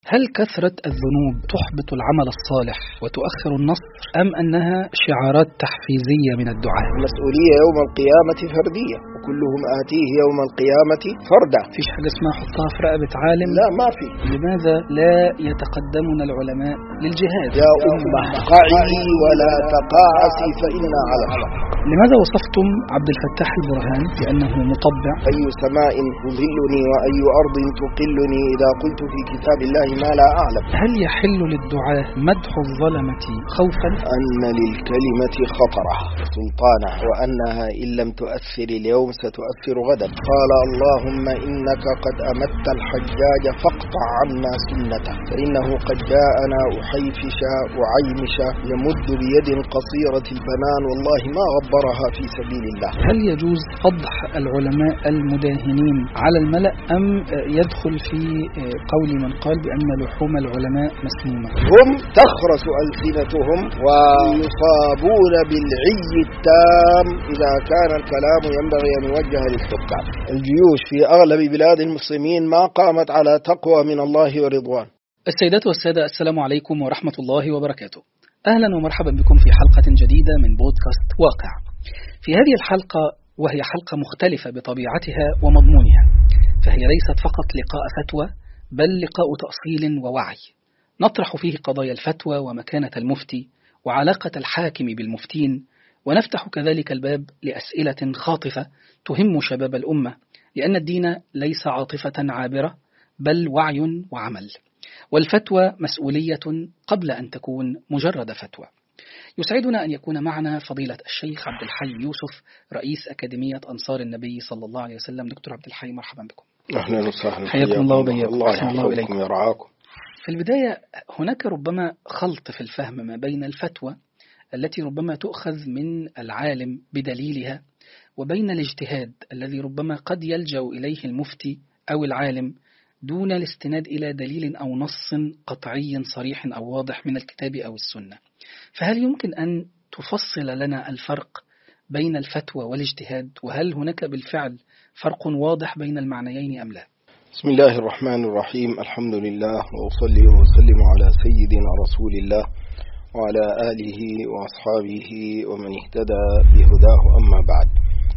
هل كثرة الذنوب تحبط العمل الصالح وتؤخر النصر، أم أنها شعارات تحفيزية من الدعاء؟ المسؤولية يوم القيامة فردية، وكلهم آتيه يوم القيامة فردا. فيش حاجة اسمها حطها في رقبة عالم؟ لا، ما في. لماذا لا يتقدمنا العلماء للجهاد؟ يا أمة قعي ولا تقاعسي فإنا على الحق. لماذا وصفتم عبد الفتاح البرهان بأنه مطبع؟ أي سماء تظلني وأي أرض تقلني إذا قلت في كتاب الله ما لا أعلم. هل يحل للدعاة مدح الظلمة خوفا؟ أن للكلمة خطرة سلطانة، وأنها إن لم تؤثر اليوم ستؤثر غدا. قال اللهم إنك قد أمت الحجاج فاقطع عنا سنته، فإنه قد جاءنا أحيفش أعيمش يمد بيد قصيرة البنان والله ما غبرها في سبيل الله. هل يجوز فضح العلماء المداهنين على الملأ، أم يدخل في قول من قال بأن لحوم العلماء مسمومة؟ هم تخرس ألسنتهم ويصابون بالعي التام إذا كان الكلام ينبغي أن يوجه للحكام. الجيوش في أغلب بلاد المسلمين ما قامت على تقوى من الله ورضوان. السيدات والسادة، السلام عليكم ورحمة الله وبركاته. أهلا ومرحبا بكم في حلقة جديدة من بودكاست واقع. في هذه الحلقة، وهي حلقة مختلفة بطبيعتها ومضمونها، فهي ليست فقط لقاء فتوى، بل لقاء تأصيل ووعي، نطرح فيه قضايا الفتوى ومكانة المفتي وعلاقة الحاكم بالمفتين، ونفتح كذلك الباب لأسئلة خاطفة تهم شباب الأمة، لأن الدين ليس عاطفة عابرة بل وعي وعمل، والفتوى مسؤولية قبل أن تكون مجرد فتوى. يسعدنا أن يكون معنا فضيلة الشيخ عبد الحي يوسف، رئيس أكاديمية أنصار النبي صلى الله عليه وسلم. دكتور عبد الحي، مرحبا بكم. أهلا وسهلا، حياكم الله وبياكم. الله يحفظكم ويرعاكم. في البداية، هناك ربما خلط في الفهم ما بين الفتوى التي ربما تؤخذ من العالم بدليلها، وبين الاجتهاد الذي ربما قد يلجأ إليه المفتي أو العالم دون الاستناد إلى دليل أو نص قطعي صريح أو واضح من الكتاب أو السنة. فهل يمكن أن تفصل لنا الفرق بين الفتوى والاجتهاد، وهل هناك بالفعل فرق واضح بين المعنيين أم لا؟ بسم الله الرحمن الرحيم، الحمد لله، وأصلي وسلم على سيدنا رسول الله وعلى آله وأصحابه ومن اهتدى بهداه، أما بعد.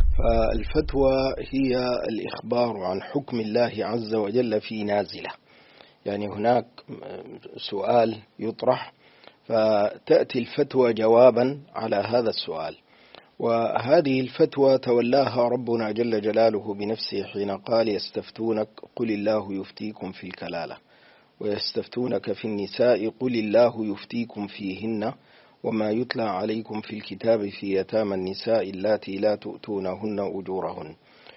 فالفتوى هي الإخبار عن حكم الله عز وجل في نازلة، يعني هناك سؤال يطرح فتأتي الفتوى جوابا على هذا السؤال، وهذه الفتوى تولاها ربنا جل جلاله بنفسه حين قال يستفتونك قل الله يفتيكم في الكلالة، ويستفتونك في النساء قل الله يفتيكم فيهن وما يتلى عليكم في الكتاب في يتامى النساء اللاتي لا تؤتونهن أجورهن.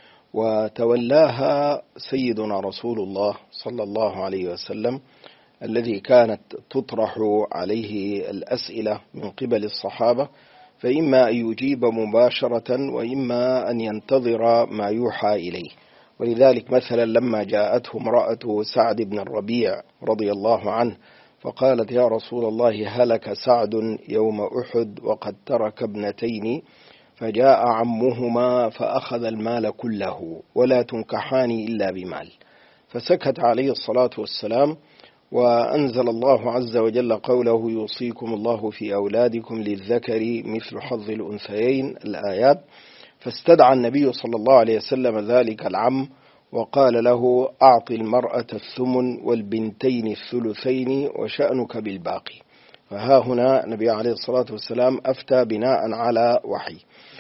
وتولاها سيدنا رسول الله صلى الله عليه وسلم، الذي كانت تطرح عليه الأسئلة من قبل الصحابة، فإما أن يجيب مباشرة وإما أن ينتظر ما يوحى إليه. ولذلك مثلا لما جاءته امرأة سعد بن الربيع رضي الله عنه فقالت يا رسول الله هلك سعد يوم أحد وقد ترك ابنتين، فجاء عمهما فأخذ المال كله ولا تنكحان إلا بمال، فسكت عليه الصلاة والسلام، وأنزل الله عز وجل قوله يوصيكم الله في أولادكم للذكر مثل حظ الأنثيين، الآيات. فاستدعى النبي صلى الله عليه وسلم ذلك العم وقال له أعط المرأة الثمن والبنتين الثلثين وشأنك بالباقي. فها هنا النبي عليه الصلاة والسلام أفتى بناء على وحي.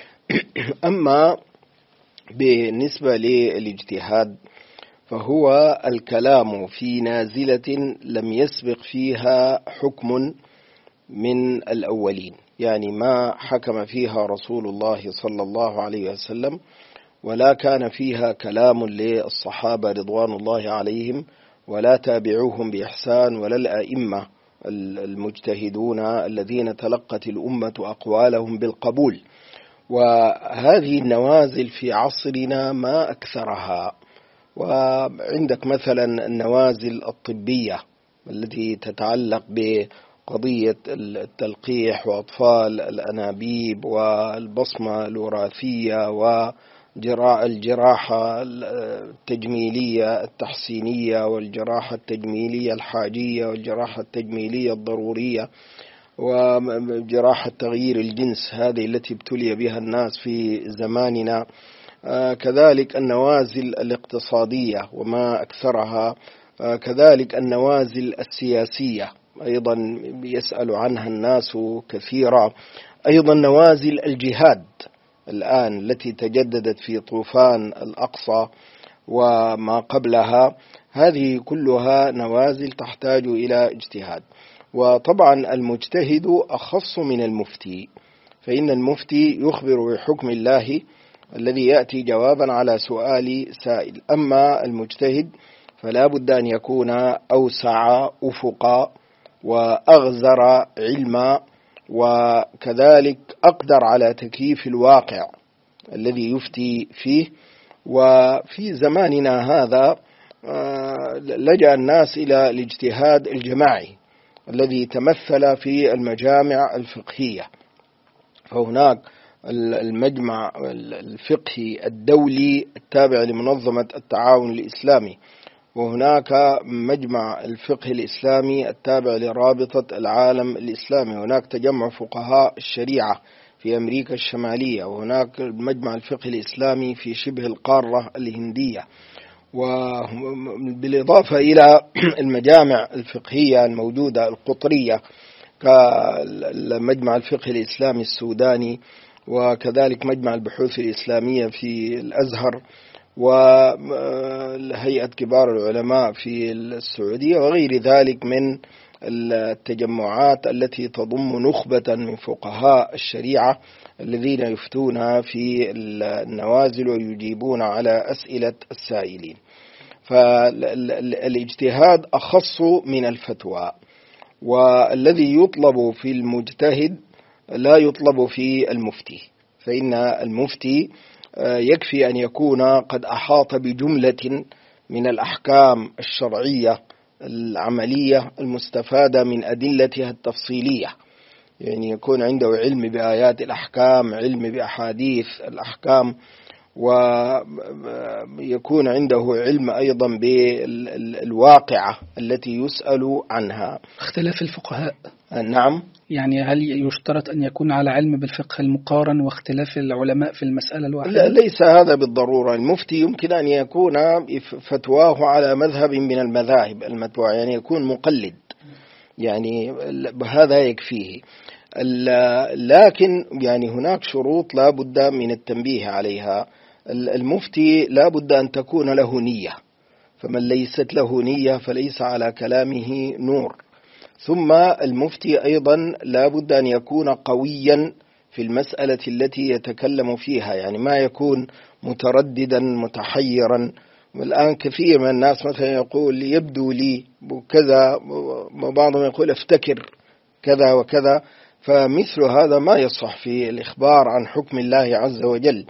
أما بالنسبة للاجتهاد فهو الكلام في نازلة لم يسبق فيها حكم من الأولين، يعني ما حكم فيها رسول الله صلى الله عليه وسلم، ولا كان فيها كلام للصحابة رضوان الله عليهم ولا تابعوهم بإحسان ولا الأئمة المجتهدون الذين تلقت الأمة أقوالهم بالقبول. وهذه النوازل في عصرنا ما أكثرها. وعندك مثلا النوازل الطبية التي تتعلق بقضية التلقيح وأطفال الأنابيب والبصمة الوراثية الجراحة التجميلية التحسينية، والجراحة التجميلية الحاجية، والجراحة التجميلية الضرورية، وجراحة تغيير الجنس هذه التي ابتلي بها الناس في زماننا. كذلك النوازل الاقتصادية وما أكثرها، كذلك النوازل السياسية أيضا يسأل عنها الناس كثيرا، أيضا نوازل الجهاد الآن التي تجددت في طوفان الأقصى وما قبلها، هذه كلها نوازل تحتاج إلى اجتهاد. وطبعا المجتهد أخص من المفتي، فإن المفتي يخبر بحكم الله الذي يأتي جوابا على سؤال سائل، أما المجتهد فلا بد أن يكون أوسع أفقا وأغزر علما، وكذلك أقدر على تكييف الواقع الذي يفتي فيه. وفي زماننا هذا لجأ الناس إلى الاجتهاد الجماعي الذي تمثل في المجامع الفقهية، فهناك المجمع الفقهي الدولي التابع لمنظمة التعاون الإسلامي، وهناك مجمع الفقه الإسلامي التابع لرابطة العالم الإسلامي، هناك تجمع فقهاء الشريعة في أمريكا الشمالية، وهناك مجمع الفقه الإسلامي في شبه القارة الهندية، وبالإضافة إلى المجامع الفقهية الموجودة القطرية كمجمع الفقه الإسلامي السوداني، وكذلك مجمع البحوث الإسلامية في الأزهر، وهيئة كبار العلماء في السعودية، وغير ذلك من التجمعات التي تضم نخبة من فقهاء الشريعة الذين يفتون في النوازل ويجيبون على أسئلة السائلين. فالاجتهاد أخص من الفتوى، والذي يطلب في المجتهد لا يطلب في المفتي، فإن المفتي يكفي أن يكون قد أحاط بجملة من الأحكام الشرعية العملية المستفادة من أدلتها التفصيلية، يعني يكون عنده علم بآيات الأحكام، علم بأحاديث الأحكام، ويكون عنده علم أيضا بالواقعة التي يسأل عنها. اختلاف الفقهاء. نعم. يعني هل يشترط أن يكون على علم بالفقه المقارن واختلاف العلماء في المسألة الواحدة؟ لا، ليس هذا بالضرورة. المفتي يمكن أن يكون فتواه على مذهب من المذاهب المتبوعة، يعني يكون مقلد، يعني هذا يكفيه. لكن يعني هناك شروط لا بد من التنبيه عليها. المفتي لا بد أن تكون له نية، فمن ليست له نية فليس على كلامه نور. ثم المفتي أيضا لا بد أن يكون قويا في المسألة التي يتكلم فيها، يعني ما يكون مترددا متحيرا. والآن كثير من الناس مثلا يقول يبدو لي كذا، وبعضهم يقول افتكر كذا وكذا، فمثل هذا ما يصح في الإخبار عن حكم الله عز وجل.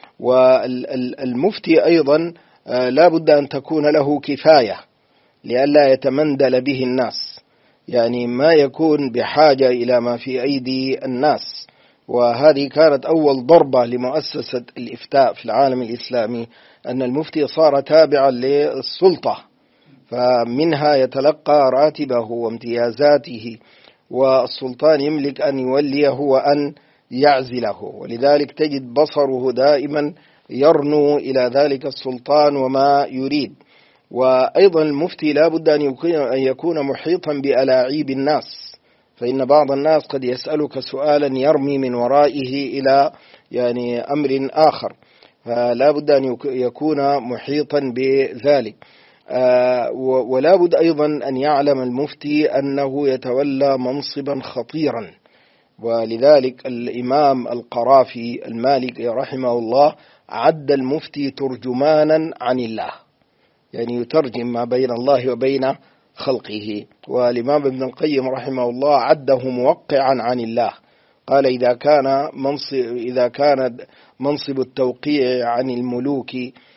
والمفتي أيضا لا بد أن تكون له كفاية لئلا يتمندل به الناس، يعني ما يكون بحاجة إلى ما في أيدي الناس. وهذه كانت أول ضربة لمؤسسة الإفتاء في العالم الإسلامي، أن المفتي صار تابعا للسلطة، فمنها يتلقى راتبه وامتيازاته، والسلطان يملك أن يوليه وأن يعزله، ولذلك تجد بصره دائما يرنو إلى ذلك السلطان وما يريد. وأيضا المفتي لا بد أن يكون محيطا بألاعيب الناس، فإن بعض الناس قد يسألك سؤالا يرمي من ورائه إلى يعني أمر آخر، فلا بد أن يكون محيطا بذلك. ولا بد أيضا أن يعلم المفتي أنه يتولى منصبا خطيرا، ولذلك الإمام القرافي المالكي رحمه الله عد المفتي ترجمانا عن الله، يعني يترجم ما بين الله وبين خلقه. والإمام ابن القيم رحمه الله عده موقعا عن الله، قال إذا كان منصب التوقيع عن الملوك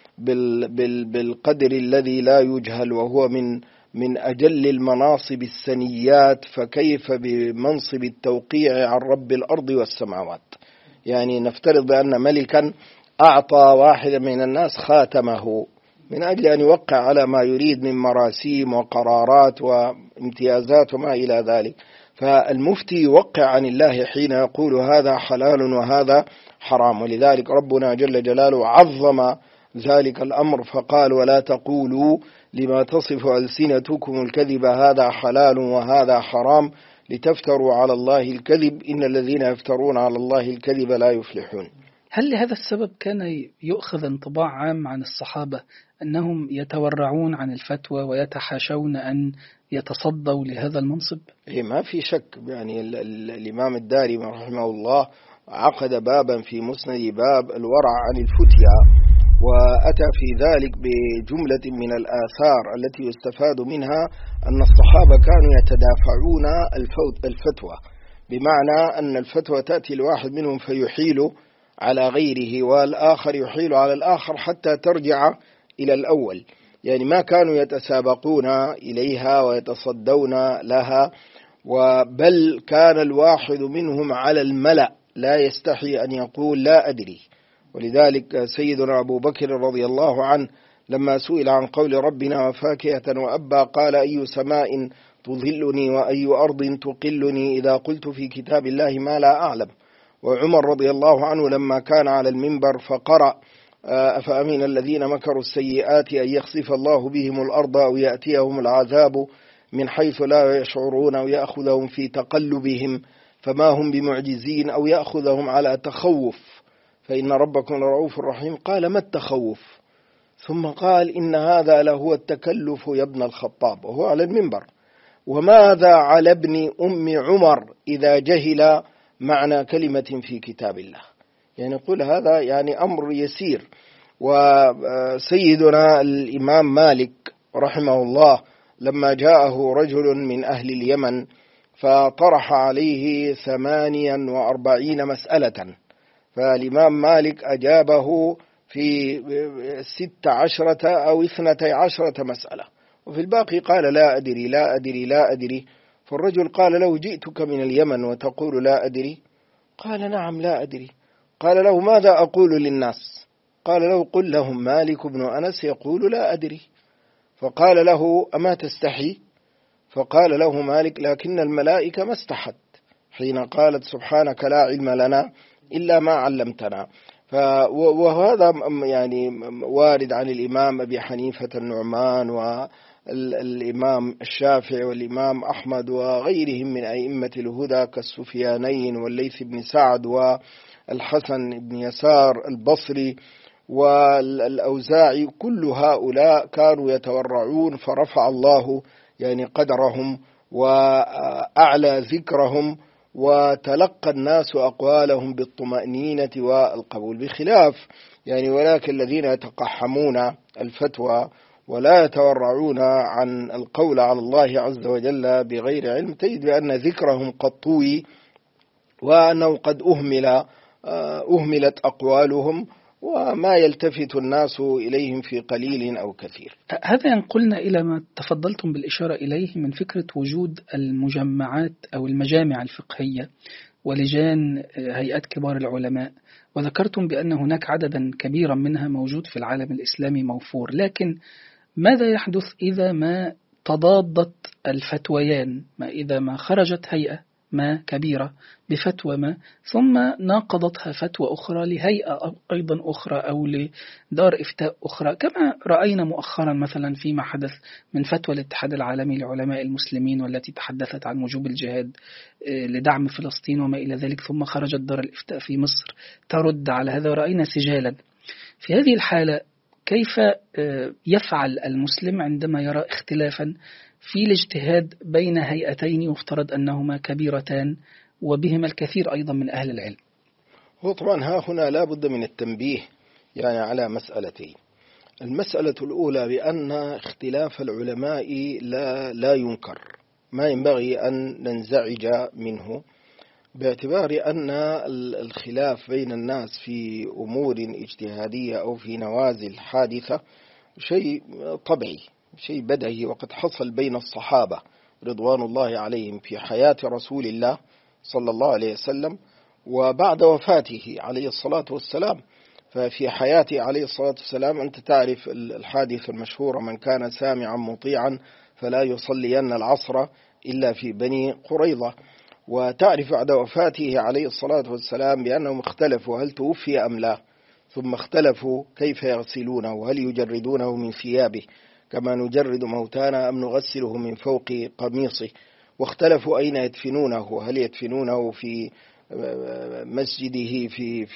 بالقدر الذي لا يجهل وهو من أجل المناصب السنيات، فكيف بمنصب التوقيع عن رب الأرض والسماوات؟ يعني نفترض بأن ملكا أعطى واحدا من الناس خاتمه من أجل أن يوقع على ما يريد من مراسيم وقرارات وامتيازات وما إلى ذلك. فالمفتي يوقع عن الله حين يقول هذا حلال وهذا حرام. ولذلك ربنا جل جلاله عظم ذلك الأمر فقال ولا تقولوا لما تصف ألسنتكم الكذب هذا حلال وهذا حرام لتفتروا على الله الكذب إن الذين يفترون على الله الكذب لا يفلحون. هل لهذا السبب كان يؤخذ انطباع عام عن الصحابة أنهم يتورعون عن الفتوى ويتحاشون أن يتصدوا لهذا المنصب؟ ما في شك. يعني الإمام الدارمي رحمه الله عقد بابا في مسند باب الورع عن الفتيا، وأتى في ذلك بجملة من الآثار التي يستفاد منها أن الصحابة كانوا يتدافعون الفتوى، بمعنى أن الفتوى تأتي لواحد منهم فيحيل على غيره والآخر يحيل على الآخر حتى ترجع إلى الأول. يعني ما كانوا يتسابقون إليها ويتصدون لها، بل كان الواحد منهم على الملأ لا يستحي أن يقول لا أدري. ولذلك سيدنا أبو بكر رضي الله عنه لما سئل عن قول ربنا وفاكهة وأبا قال أي سماء تظلني وأي أرض تقلني إذا قلت في كتاب الله ما لا أعلم. وعمر رضي الله عنه لما كان على المنبر فقرأ أفأمن الذين مكروا السيئات أن يخسف الله بهم الأرض أو يأتيهم العذاب من حيث لا يشعرون أو يأخذهم في تقلبهم فما هم بمعجزين أو يأخذهم على تخوف فإن ربكم لرؤوف رحيم. قال ما التخوف؟ ثم قال إن هذا لهو التكلف يا ابن الخطاب، وهو على المنبر. وماذا على ابن أم عمر إذا جهل معنى كلمة في كتاب الله؟ يعني يقول هذا يعني أمر يسير. وسيدنا الإمام مالك رحمه الله لما جاءه رجل من أهل اليمن فطرح عليه 48 مسألة، فالإمام مالك أجابه في 16 أو 12 مسألة، وفي الباقي قال لا أدري لا أدري لا أدري. فالرجل قال له جئتك من اليمن وتقول لا أدري؟ قال نعم لا أدري. قال له ماذا أقول للناس؟ قال له قل لهم مالك بن أنس يقول لا أدري. فقال له أما تستحي؟ فقال له مالك لكن الملائكة ما استحت حين قالت سبحانك لا علم لنا إلا ما علمتنا. وهذا يعني وارد عن الإمام أبي حنيفة النعمان والإمام الشافعي والإمام أحمد وغيرهم من أئمة الهدى كالسفيانين والليث بن سعد والحسن بن يسار البصري والأوزاعي. كل هؤلاء كانوا يتورعون فرفع الله يعني قدرهم وأعلى ذكرهم وتلقى الناس أقوالهم بالطمأنينة والقبول، بخلاف يعني ولكن الذين يتقحمون الفتوى ولا يتورعون عن القول على الله عز وجل بغير علم تجد بأن ذكرهم قد طوي وأنه قد أهملت أقوالهم وما يلتفت الناس إليهم في قليل أو كثير. هذا ينقلنا إلى ما تفضلتم بالإشارة إليه من فكرة وجود المجمعات أو المجامع الفقهية ولجان هيئات كبار العلماء، وذكرتم بأن هناك عددا كبيرا منها موجود في العالم الإسلامي موفور. لكن ماذا يحدث إذا ما تضادت الفتويان؟ ما إذا ما خرجت هيئة ما كبيرة بفتوى ما ثم ناقضتها فتوى أخرى لهيئة أيضا أخرى أو لدار إفتاء أخرى، كما رأينا مؤخرا مثلا فيما حدث من فتوى الاتحاد العالمي لعلماء المسلمين والتي تحدثت عن وجوب الجهاد لدعم فلسطين وما إلى ذلك، ثم خرجت دار الإفتاء في مصر ترد على هذا ورأينا سجالا. في هذه الحالة كيف يفعل المسلم عندما يرى اختلافا في الاجتهاد بين هيئتين يفترض أنهما كبيرتان وبهما الكثير أيضا من أهل العلم؟ هو طبعا هنا لا بد من التنبيه يعني على مسألتين. المسألة الأولى بأن اختلاف العلماء لا ينكر، ما ينبغي أن ننزعج منه، باعتبار أن الخلاف بين الناس في أمور اجتهادية أو في نوازل حادثة شيء طبيعي، شيء بديهي، وقد حصل بين الصحابة رضوان الله عليهم في حياة رسول الله صلى الله عليه وسلم وبعد وفاته عليه الصلاة والسلام. ففي حياته عليه الصلاة والسلام أنت تعرف الحادثة المشهورة: من كان سامعا مطيعا فلا يصلين العصر إلا في بني قريظة. وتعرف بعد وفاته عليه الصلاة والسلام بأنهم اختلفوا هل توفي أم لا، ثم اختلفوا كيف يغسلونه، وهل يجردونه من ثيابه كما نجرد موتانا أم نغسله من فوق قميصه، واختلفوا أين يدفنونه، هل يدفنونه في مسجده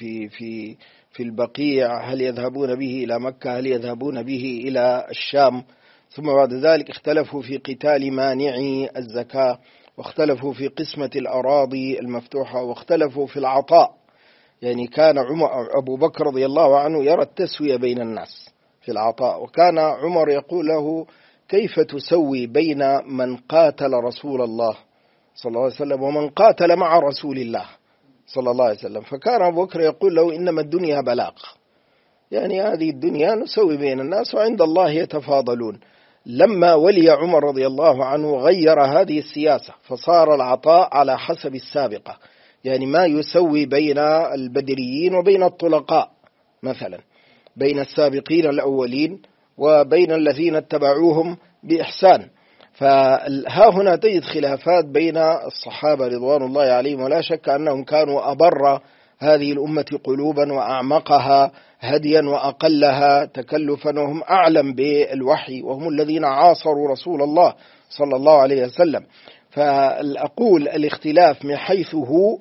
في البقيع، هل يذهبون به إلى مكة، هل يذهبون به إلى الشام. ثم بعد ذلك اختلفوا في قتال مانعي الزكاة، واختلفوا في قسمة الأراضي المفتوحة، واختلفوا في العطاء. يعني كان أبو بكر رضي الله عنه يرى التسوية بين الناس في العطاء، وكان عمر يقول له: كيف تسوي بين من قاتل رسول الله صلى الله عليه وسلم ومن قاتل مع رسول الله صلى الله عليه وسلم؟ فكان أبو بكر يقول له: إنما الدنيا بلاغ، يعني هذه الدنيا نسوي بين الناس وعند الله يتفاضلون. لما ولي عمر رضي الله عنه غير هذه السياسة، فصار العطاء على حسب السابقة، يعني ما يسوي بين البدريين وبين الطلقاء، مثلا بين السابقين الأولين وبين الذين اتبعوهم بإحسان. فها هنا تجد خلافات بين الصحابة رضوان الله عليهم، ولا شك أنهم كانوا أبر هذه الأمة قلوبا وأعمقها هديا وأقلها تكلفا، وهم أعلم بالوحي، وهم الذين عاصروا رسول الله صلى الله عليه وسلم. فالأقول الاختلاف من حيث هو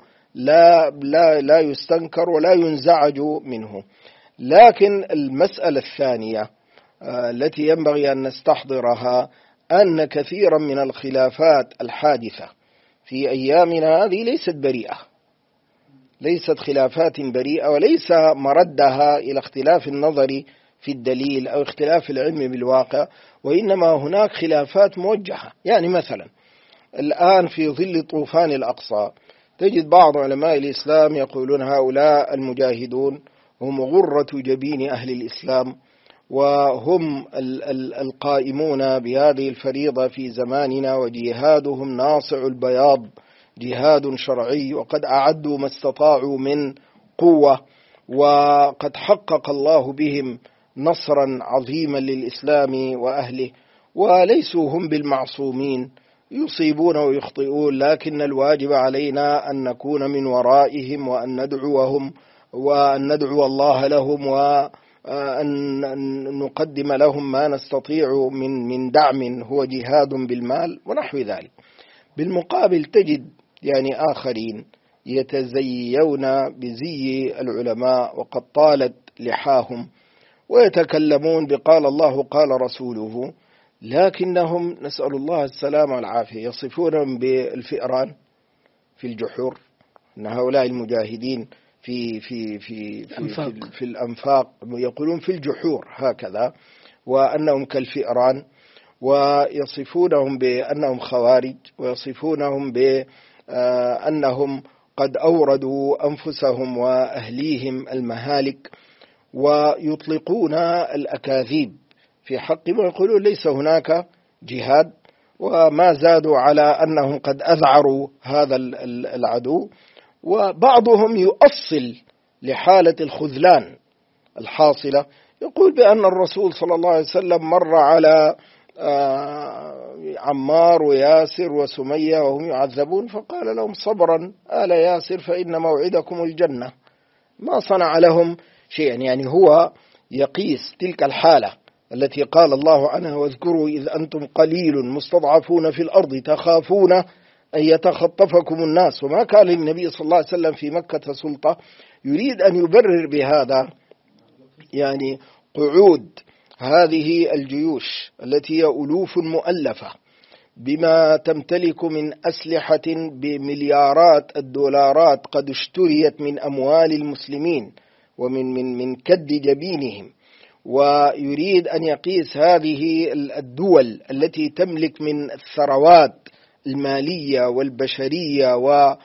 لا يستنكر ولا ينزعج منه. لكن المسألة الثانية التي ينبغي أن نستحضرها أن كثيرا من الخلافات الحادثة في أيامنا هذه ليست بريئة، ليست خلافات بريئة، وليس مردها إلى اختلاف النظر في الدليل أو اختلاف العلم بالواقع، وإنما هناك خلافات موجهة. يعني مثلا الآن في ظل طوفان الأقصى تجد بعض علماء الإسلام يقولون هؤلاء المجاهدون هم غرة جبين أهل الإسلام، وهم القائمون بهذه الفريضة في زماننا، وجهادهم ناصع البياض، جهاد شرعي، وقد أعدوا ما استطاعوا من قوة، وقد حقق الله بهم نصرا عظيما للإسلام وأهله، وليسوا هم بالمعصومين، يصيبون ويخطئون، لكن الواجب علينا أن نكون من ورائهم وأن ندعوهم وأن ندعو الله لهم وأن نقدم لهم ما نستطيع من دعم هو جهاد بالمال ونحو ذلك. بالمقابل تجد يعني آخرين يتزيون بزي العلماء وقد طالت لحاهم، ويتكلمون بقال الله قال رسوله، لكنهم نسأل الله السلامة والعافية يصفونهم بالفئران في الجحور، أن هؤلاء المجاهدين في الأنفاق يقولون في الجحور هكذا، وأنهم كالفئران، ويصفونهم بأنهم خوارج، ويصفونهم بأنهم قد أوردوا أنفسهم وأهليهم المهالك، ويطلقون الأكاذيب في حقهم، ويقولون ليس هناك جهاد، وما زادوا على أنهم قد أذعروا هذا العدو. وبعضهم يؤصل لحالة الخذلان الحاصلة، يقول بأن الرسول صلى الله عليه وسلم مر على عمار وياسر وسمية وهم يعذبون فقال لهم صبرا آل ياسر فإن موعدكم الجنة، ما صنع لهم شيئا. يعني هو يقيس تلك الحالة التي قال الله عنها: واذكروا إذ أنتم قليل مستضعفون في الأرض تخافون أن يتخطفكم الناس، وما كان للنبي صلى الله عليه وسلم في مكة سلطة. يريد أن يبرر بهذا يعني قعود هذه الجيوش التي هي ألوف مؤلفة بما تمتلك من أسلحة بمليارات الدولارات قد اشتريت من أموال المسلمين ومن كد جبينهم، ويريد أن يقيس هذه الدول التي تملك من الثروات المالية والبشرية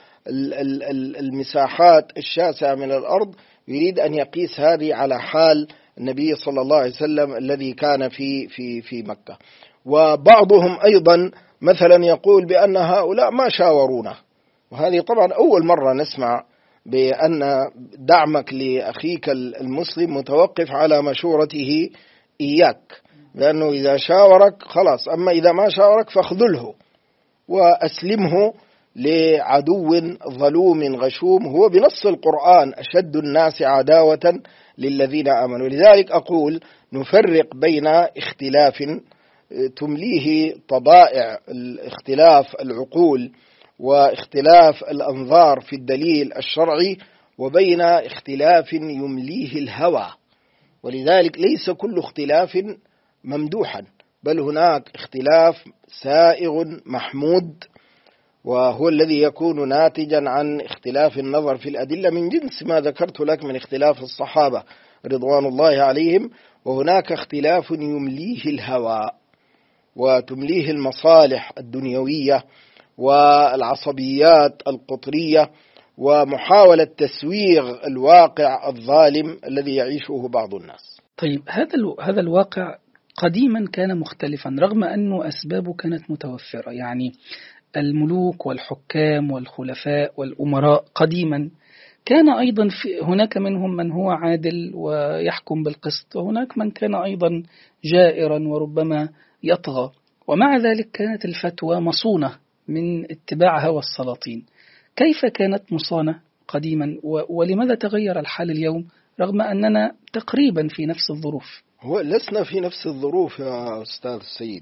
والمساحات الشاسعة من الأرض، يريد أن يقيس هذه على حال النبي صلى الله عليه وسلم الذي كان في مكة. وبعضهم أيضا مثلا يقول بأن هؤلاء ما شاورونا، وهذه طبعا أول مرة نسمع بأن دعمك لأخيك المسلم متوقف على مشورته إياك، لأنه إذا شاورك خلاص، أما إذا ما شاورك فاخذله وأسلمه لعدو ظلوم غشوم هو بنص القرآن أشد الناس عداوة للذين آمنوا. لذلك أقول نفرق بين اختلاف تمليه طبائع الاختلاف العقول واختلاف الأنظار في الدليل الشرعي، وبين اختلاف يمليه الهوى. ولذلك ليس كل اختلاف ممدوحا، بل هناك اختلاف سائغ محمود، وهو الذي يكون ناتجا عن اختلاف النظر في الأدلة من جنس ما ذكرت لك من اختلاف الصحابة رضوان الله عليهم. وهناك اختلاف يمليه الهوى وتمليه المصالح الدنيوية والعصبيات القطرية ومحاولة تسويغ الواقع الظالم الذي يعيشه بعض الناس. طيب هذا الواقع قديما كان مختلفا رغم أنه أسبابه كانت متوفرة، يعني الملوك والحكام والخلفاء والأمراء قديما كان أيضا هناك منهم من هو عادل ويحكم بالقسط، وهناك من كان أيضا جائرا وربما يطغى، ومع ذلك كانت الفتوى مصونة من اتباع هوى السلاطين. كيف كانت مصانة قديما ولماذا تغير الحال اليوم رغم أننا تقريبا في نفس الظروف؟ هو لسنا في نفس الظروف يا أستاذ سيد.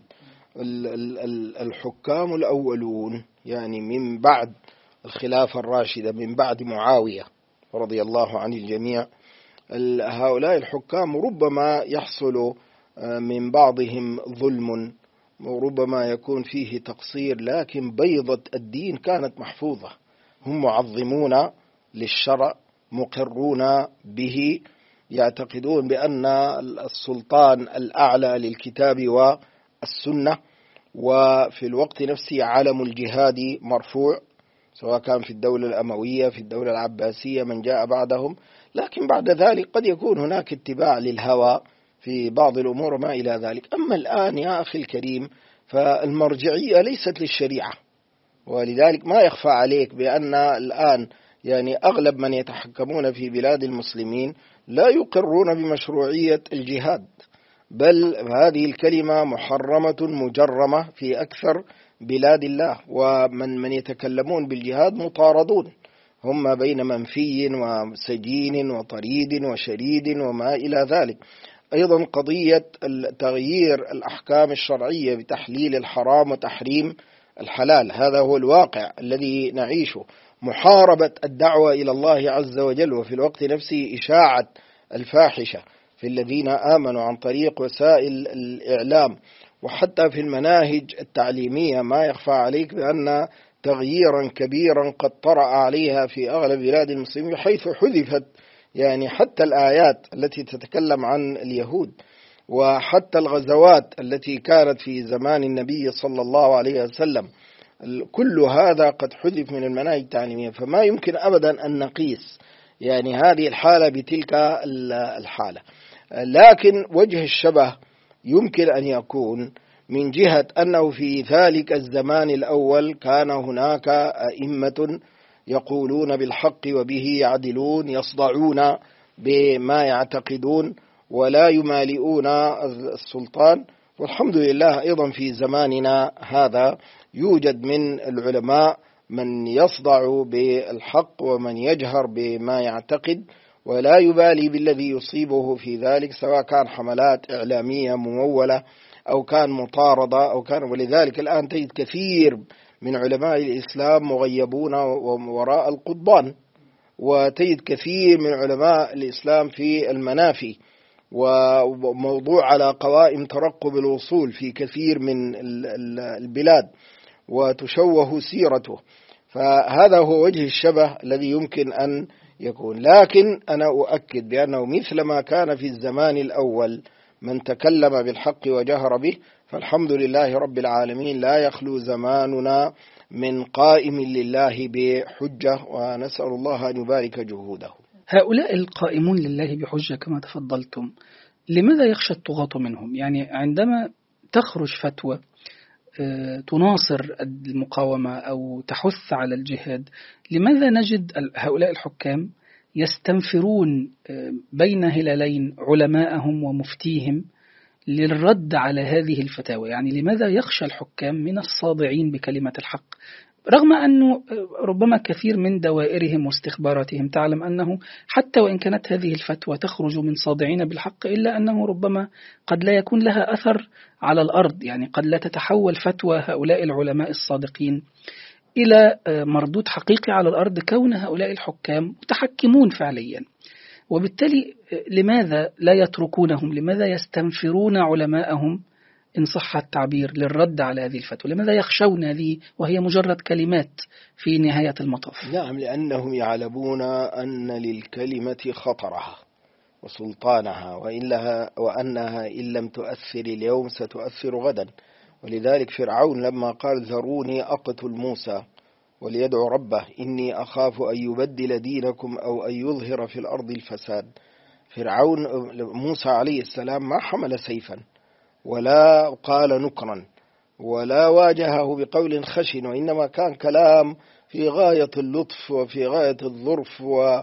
الحكام الأولون يعني من بعد الخلافة الراشدة من بعد معاوية رضي الله عن الجميع، هؤلاء الحكام ربما يحصل من بعضهم ظلم وربما يكون فيه تقصير، لكن بيضة الدين كانت محفوظة. هم معظمون للشرع مقرون به، يعتقدون بأن السلطان الأعلى للكتاب والسنة، وفي الوقت نفسه علم الجهاد مرفوع سواء كان في الدولة الأموية في الدولة العباسية من جاء بعدهم. لكن بعد ذلك قد يكون هناك اتباع للهوى في بعض الأمور وما إلى ذلك. أما الآن يا أخي الكريم فالمرجعية ليست للشريعة، ولذلك ما يخفى عليك بأن الآن يعني أغلب من يتحكمون في بلاد المسلمين لا يقرون بمشروعية الجهاد، بل هذه الكلمة محرمة مجرمة في أكثر بلاد الله، ومن يتكلمون بالجهاد مطاردون، هم بين منفي وسجين وطريد وشريد وما إلى ذلك. أيضا قضية تغيير الأحكام الشرعية بتحليل الحرام وتحريم الحلال، هذا هو الواقع الذي نعيشه. محاربة الدعوة إلى الله عز وجل، وفي الوقت نفسه إشاعة الفاحشة في الذين آمنوا عن طريق وسائل الإعلام، وحتى في المناهج التعليمية ما يخفى عليك بأن تغييرا كبيرا قد طرأ عليها في أغلب بلاد المسلمين، حيث حذفت يعني حتى الآيات التي تتكلم عن اليهود، وحتى الغزوات التي كانت في زمان النبي صلى الله عليه وسلم، كل هذا قد حذف من المناهج التعليمية. فما يمكن أبدا أن نقيس يعني هذه الحالة بتلك الحالة، لكن وجه الشبه يمكن أن يكون من جهة أنه في ذلك الزمان الأول كان هناك أئمة يقولون بالحق وبه يعدلون، يصدعون بما يعتقدون ولا يمالئون السلطان. والحمد لله أيضا في زماننا هذا يوجد من العلماء من يصدع بالحق ومن يجهر بما يعتقد ولا يبالي بالذي يصيبه في ذلك، سواء كان حملات إعلامية ممولة أو كان مطاردة أو كان. ولذلك الآن تجد كثير من علماء الإسلام مغيبون وراء القضبان، وتجد كثير من علماء الإسلام في المنافي، وموضوع على قوائم ترقب الوصول في كثير من البلاد وتشوه سيرته. فهذا هو وجه الشبه الذي يمكن أن يكون. لكن أنا أؤكد بأنه مثل ما كان في الزمان الأول من تكلم بالحق وجهر به، فالحمد لله رب العالمين لا يخلو زماننا من قائم لله بحجة، ونسأل الله أن يبارك جهوده. هؤلاء القائمون لله بحجة كما تفضلتم، لماذا يخشى الطغاة منهم؟ يعني عندما تخرج فتوى تناصر المقاومة أو تحث على الجهاد، لماذا نجد هؤلاء الحكام يستنفرون بين هلالين علماءهم ومفتيهم للرد على هذه الفتاوى؟ يعني لماذا يخشى الحكام من الصادعين بكلمة الحق، رغم أنه ربما كثير من دوائرهم واستخباراتهم تعلم أنه حتى وإن كانت هذه الفتوى تخرج من صادعين بالحق إلا أنه ربما قد لا يكون لها أثر على الأرض، يعني قد لا تتحول فتوى هؤلاء العلماء الصادقين إلى مردود حقيقي على الأرض، كون هؤلاء الحكام متحكمون فعليا. وبالتالي لماذا لا يتركونهم؟ لماذا يستنفرون علماءهم إن صح التعبير للرد على هذه الفتوى؟ لماذا يخشون هذه وهي مجرد كلمات في نهاية المطاف؟ نعم، لأنهم يعلمون أن للكلمة خطرها وسلطانها، وأنها إن لم تؤثر اليوم ستؤثر غدا. ولذلك فرعون لما قال ذروني أقتل موسى وليدعو ربه إني أخاف أن يبدل دينكم أو أن يظهر في الأرض الفساد، فرعون موسى عليه السلام ما حمل سيفا ولا قال نكرا ولا واجهه بقول خشن، وإنما كان كلام في غاية اللطف وفي غاية الظرف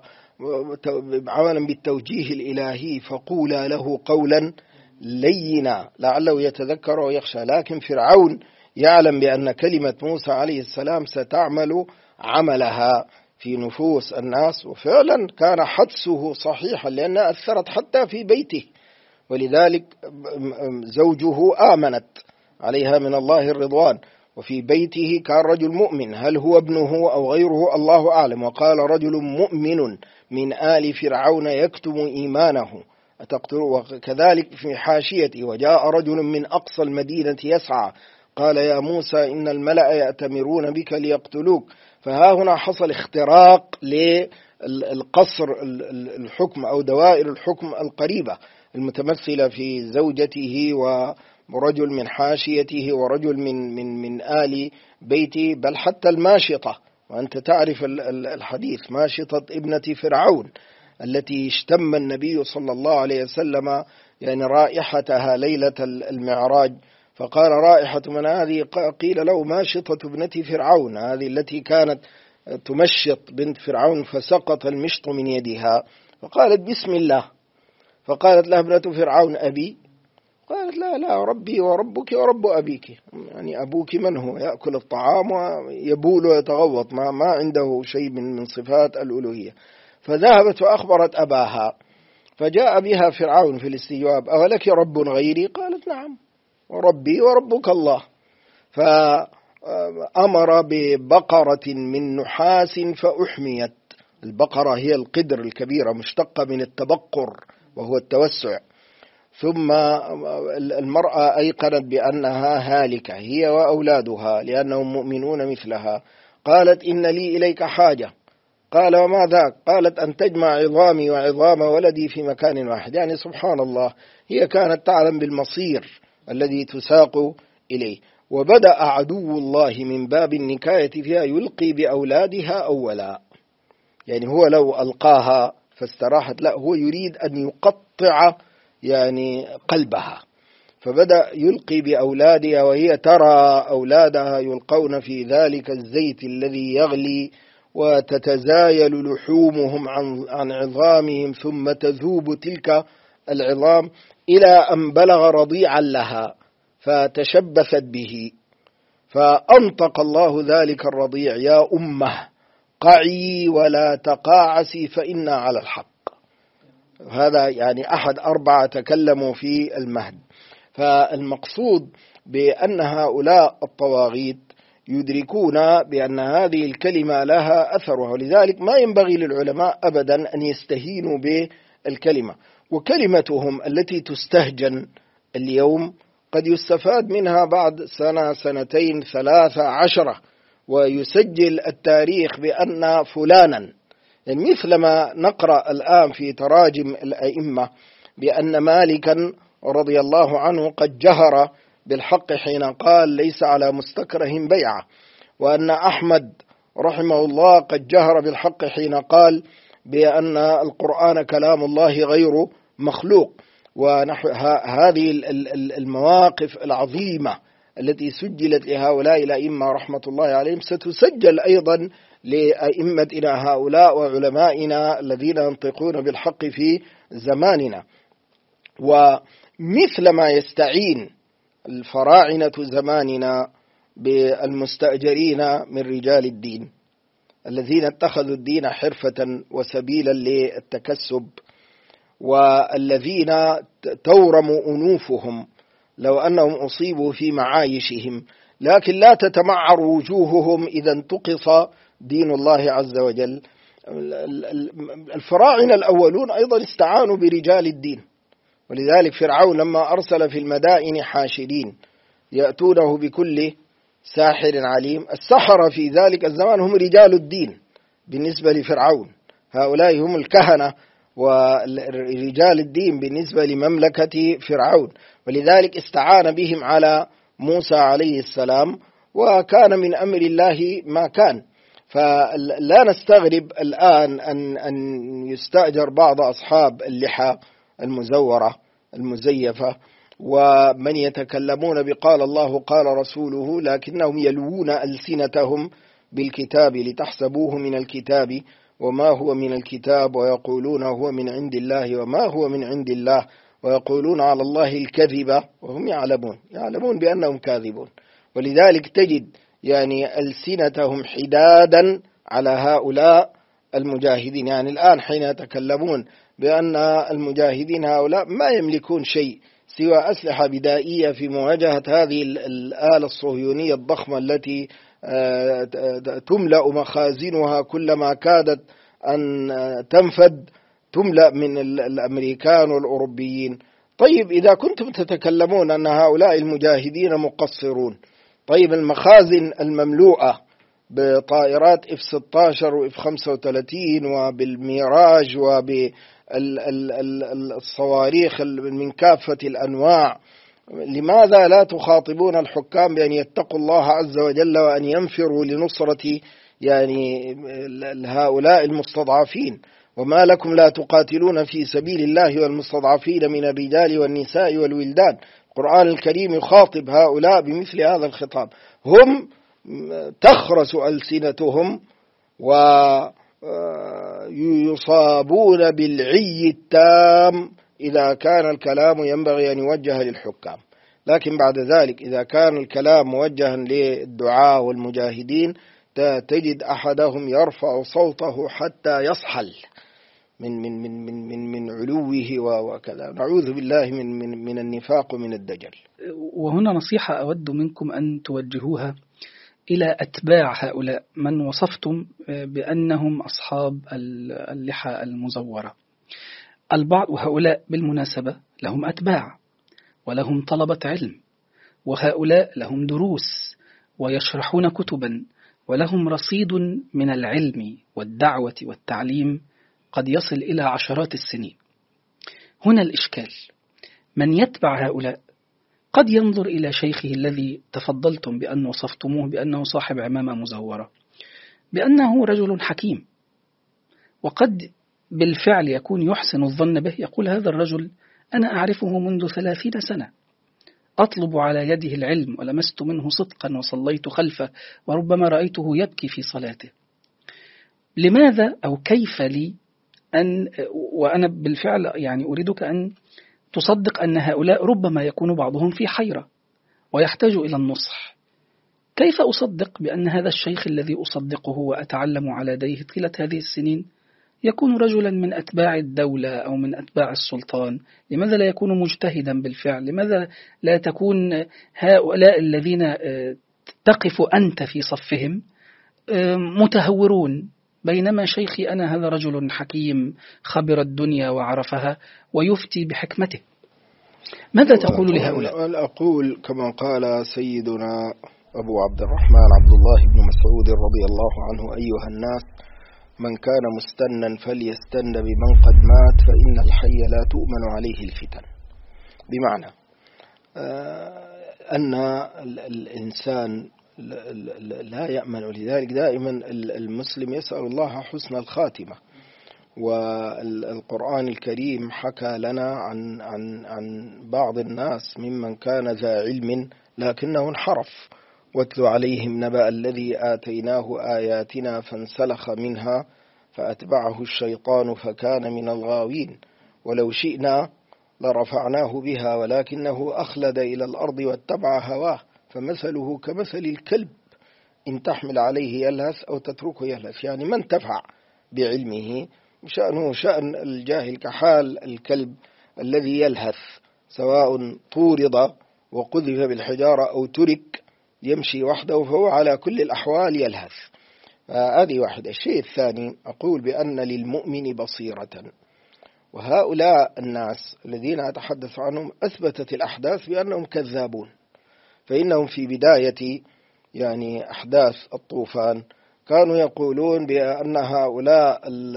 وعملا بالتوجيه الإلهي، فقولا له قولا لينا لعله يتذكر ويخشى. لكن فرعون يعلم بأن كلمة موسى عليه السلام ستعمل عملها في نفوس الناس، وفعلا كان حدسه صحيحا لأنها أثرت حتى في بيته، ولذلك زوجه آمنت عليها من الله الرضوان، وفي بيته كان رجل مؤمن، هل هو ابنه أو غيره الله أعلم. وقال رجل مؤمن من آل فرعون يكتم إيمانه أتقتلوا. وكذلك في حاشيته وجاء رجل من أقصى المدينة يسعى قال يا موسى إن الملأ يأتمرون بك ليقتلوك. فها هنا حصل اختراق للقصر الحكم أو دوائر الحكم القريبة المتمثلة في زوجته ورجل من حاشيته ورجل من آل بيته، بل حتى الماشطة. وأنت تعرف الحديث ماشطة ابنة فرعون التي اشتم النبي صلى الله عليه وسلم يعني رائحتها ليلة المعراج، فقال رائحة من هذه؟ قيل له ماشطة ابنة فرعون، هذه التي كانت تمشط بنت فرعون فسقط المشط من يدها، فقالت بسم الله، فقالت لها ابنة فرعون أبي؟ قالت لا ربي وربك ورب أبيك، يعني أبوك من هو؟ يأكل الطعام ويبول ويتغوط، ما عنده شيء من صفات الألوهية. فذهبت وأخبرت أباها، فجاء بها فرعون في الاستجواب أولك رب غيري؟ قالت نعم وربي وربك الله. فأمر ببقرة من نحاس فأحميت. البقرة هي القدر الكبيرة مشتقة من التبقر وهو التوسع. ثم المرأة أيقنت بأنها هالكة هي وأولادها لأنهم مؤمنون مثلها. قالت إن لي إليك حاجة. قال وما ذاك؟ قالت أن تجمع عظامي وعظام ولدي في مكان واحد. يعني سبحان الله، هي كانت تعلم بالمصير الذي تساق إليه. وبدأ عدو الله من باب النكاية فيها يلقي بأولادها أولا، يعني هو لو ألقاها فاستراحت، لا، هو يريد أن يقطع يعني قلبها، فبدأ يلقي بأولادها وهي ترى أولادها يلقون في ذلك الزيت الذي يغلي وتتزايل لحومهم عن عظامهم ثم تذوب تلك العظام إلى أن بلغ رضيعا لها فتشبثت به، فأنطق الله ذلك الرضيع يا أمه قعي ولا تقاعسي فإنا على الحق. هذا يعني أحد 4 تكلموا في المهد. فالمقصود بأن هؤلاء الطواغيت يدركون بأن هذه الكلمة لها أثرها، ولذلك ما ينبغي للعلماء أبدا أن يستهينوا بالكلمة. وكلمتهم التي تستهجن اليوم قد يستفاد منها بعد سنة 2 3 10، ويسجل التاريخ بأن فلانا، يعني مثلما نقرأ الآن في تراجم الأئمة بأن مالكا رضي الله عنه قد جهر بالحق حين قال ليس على مستكره بيعة، وأن أحمد رحمه الله قد جهر بالحق حين قال بأن القرآن كلام الله غير مخلوق. ونحو هذه المواقف العظيمة التي سجلت لهؤلاء الأئمة رحمة الله عليهم ستسجل أيضا لأئمتنا هؤلاء وعلمائنا الذين ينطقون بالحق في زماننا. ومثل ما يستعين الفراعنة زماننا بالمستأجرين من رجال الدين الذين اتخذوا الدين حرفة وسبيلا للتكسب، والذين تورم أنوفهم لو أنهم أصيبوا في معايشهم، لكن لا تتمعر وجوههم إذا انتقص دين الله عز وجل. الفراعنة الأولون أيضا استعانوا برجال الدين، ولذلك فرعون لما أرسل في المدائن حاشرين يأتونه بكل ساحر عليم، السحرة في ذلك الزمان هم رجال الدين بالنسبة لفرعون، هؤلاء هم الكهنة ورجال الدين بالنسبة لمملكة فرعون، ولذلك استعان بهم على موسى عليه السلام، وكان من أمر الله ما كان. فلا نستغرب الآن أن يستأجر بعض أصحاب اللحى المزورة المزيفة ومن يتكلمون بقال الله قال رسوله، لكنهم يلوون ألسنتهم بالكتاب لتحسبوه من الكتاب وما هو من الكتاب، ويقولون هو من عند الله وما هو من عند الله، ويقولون على الله الكذب وهم يعلمون بأنهم كاذبون. ولذلك تجد يعني ألسنتهم حدادا على هؤلاء المجاهدين. يعني الآن حين يتكلمون بأن المجاهدين هؤلاء ما يملكون شيء سوى أسلحة بدائية في مواجهة هذه الآلة الصهيونية الضخمة التي تملأ مخازنها كلما كادت أن تنفد تملأ من الأمريكان والأوروبيين. طيب إذا كنتم تتكلمون أن هؤلاء المجاهدين مقصرون، طيب المخازن المملوءة بطائرات F-16 و F-35 وبالميراج وبالصواريخ من كافة الأنواع، لماذا لا تخاطبون الحكام بأن يتقوا الله عز وجل وأن ينفروا لنصرة يعني هؤلاء المستضعفين؟ وما لكم لا تقاتلون في سبيل الله والمستضعفين من الرجال والنساء والولدان؟ القرآن الكريم يخاطب هؤلاء بمثل هذا الخطاب. هم تخرس ألسنتهم ويصابون بالعي التام إذا كان الكلام ينبغي أن يوجه للحكام، لكن بعد ذلك إذا كان الكلام موجها للدعاء والمجاهدين تجد أحدهم يرفع صوته حتى يصحل من علوه وكذا. نعوذ بالله من النفاق ومن الدجل. وهنا نصيحة أود منكم أن توجهوها إلى أتباع هؤلاء من وصفتم بأنهم أصحاب اللحى المزورة. البعض، وهؤلاء بالمناسبة لهم أتباع ولهم طلبة علم، وهؤلاء لهم دروس ويشرحون كتبا ولهم رصيد من العلم والدعوة والتعليم قد يصل إلى عشرات السنين. هنا الإشكال، من يتبع هؤلاء قد ينظر إلى شيخه الذي تفضلتم بأن وصفتموه بأنه صاحب عمامة مزورة بأنه رجل حكيم، وقد بالفعل يكون يحسن الظن به، يقول هذا الرجل أنا أعرفه منذ 30 سنة، أطلب على يده العلم ولمست منه صدقا وصليت خلفه وربما رأيته يبكي في صلاته. لماذا أو كيف لي أن، وأنا بالفعل يعني أريدك أن تصدق أن هؤلاء ربما يكون بعضهم في حيرة ويحتاج إلى النصح، كيف أصدق بأن هذا الشيخ الذي أصدقه وأتعلم على يديه طيلة هذه السنين يكون رجلا من أتباع الدولة أو من أتباع السلطان؟ لماذا لا يكون مجتهدا بالفعل؟ لماذا لا تكون هؤلاء الذين تقف أنت في صفهم متهورون، بينما شيخي أنا هذا رجل حكيم خبر الدنيا وعرفها ويفتي بحكمته؟ ماذا تقول لهؤلاء؟ أقول كما قال سيدنا أبو عبد الرحمن عبد الله بن مسعود رضي الله عنه: أيها الناس، من كان مستنا فليستن بمن قد مات فإن الحي لا تؤمن عليه الفتن. بمعنى أن الإنسان لا يأمن، ولذلك دائما المسلم يسأل الله حسن الخاتمة. والقرآن الكريم حكى لنا عن بعض الناس ممن كان ذا علم لكنه انحرف. واتل عليهم نبأ الذي آتيناه آياتنا فانسلخ منها فأتبعه الشيطان فكان من الغاوين ولو شئنا لرفعناه بها ولكنه أخلد إلى الأرض واتبع هواه فمثله كمثل الكلب إن تحمل عليه يلهث أو تتركه يلهث. يعني ما انتفع بعلمه، شأنه شأن الجاهل كحال الكلب الذي يلهث، سواء طورد وقذف بالحجارة أو ترك يمشي وحده فهو على كل الأحوال يلهث. هذه واحدة. الشيء الثاني أقول بأن للمؤمن بصيرة، وهؤلاء الناس الذين أتحدث عنهم أثبتت الأحداث بأنهم كذابون. فإنهم في بداية يعني أحداث الطوفان كانوا يقولون بأن هؤلاء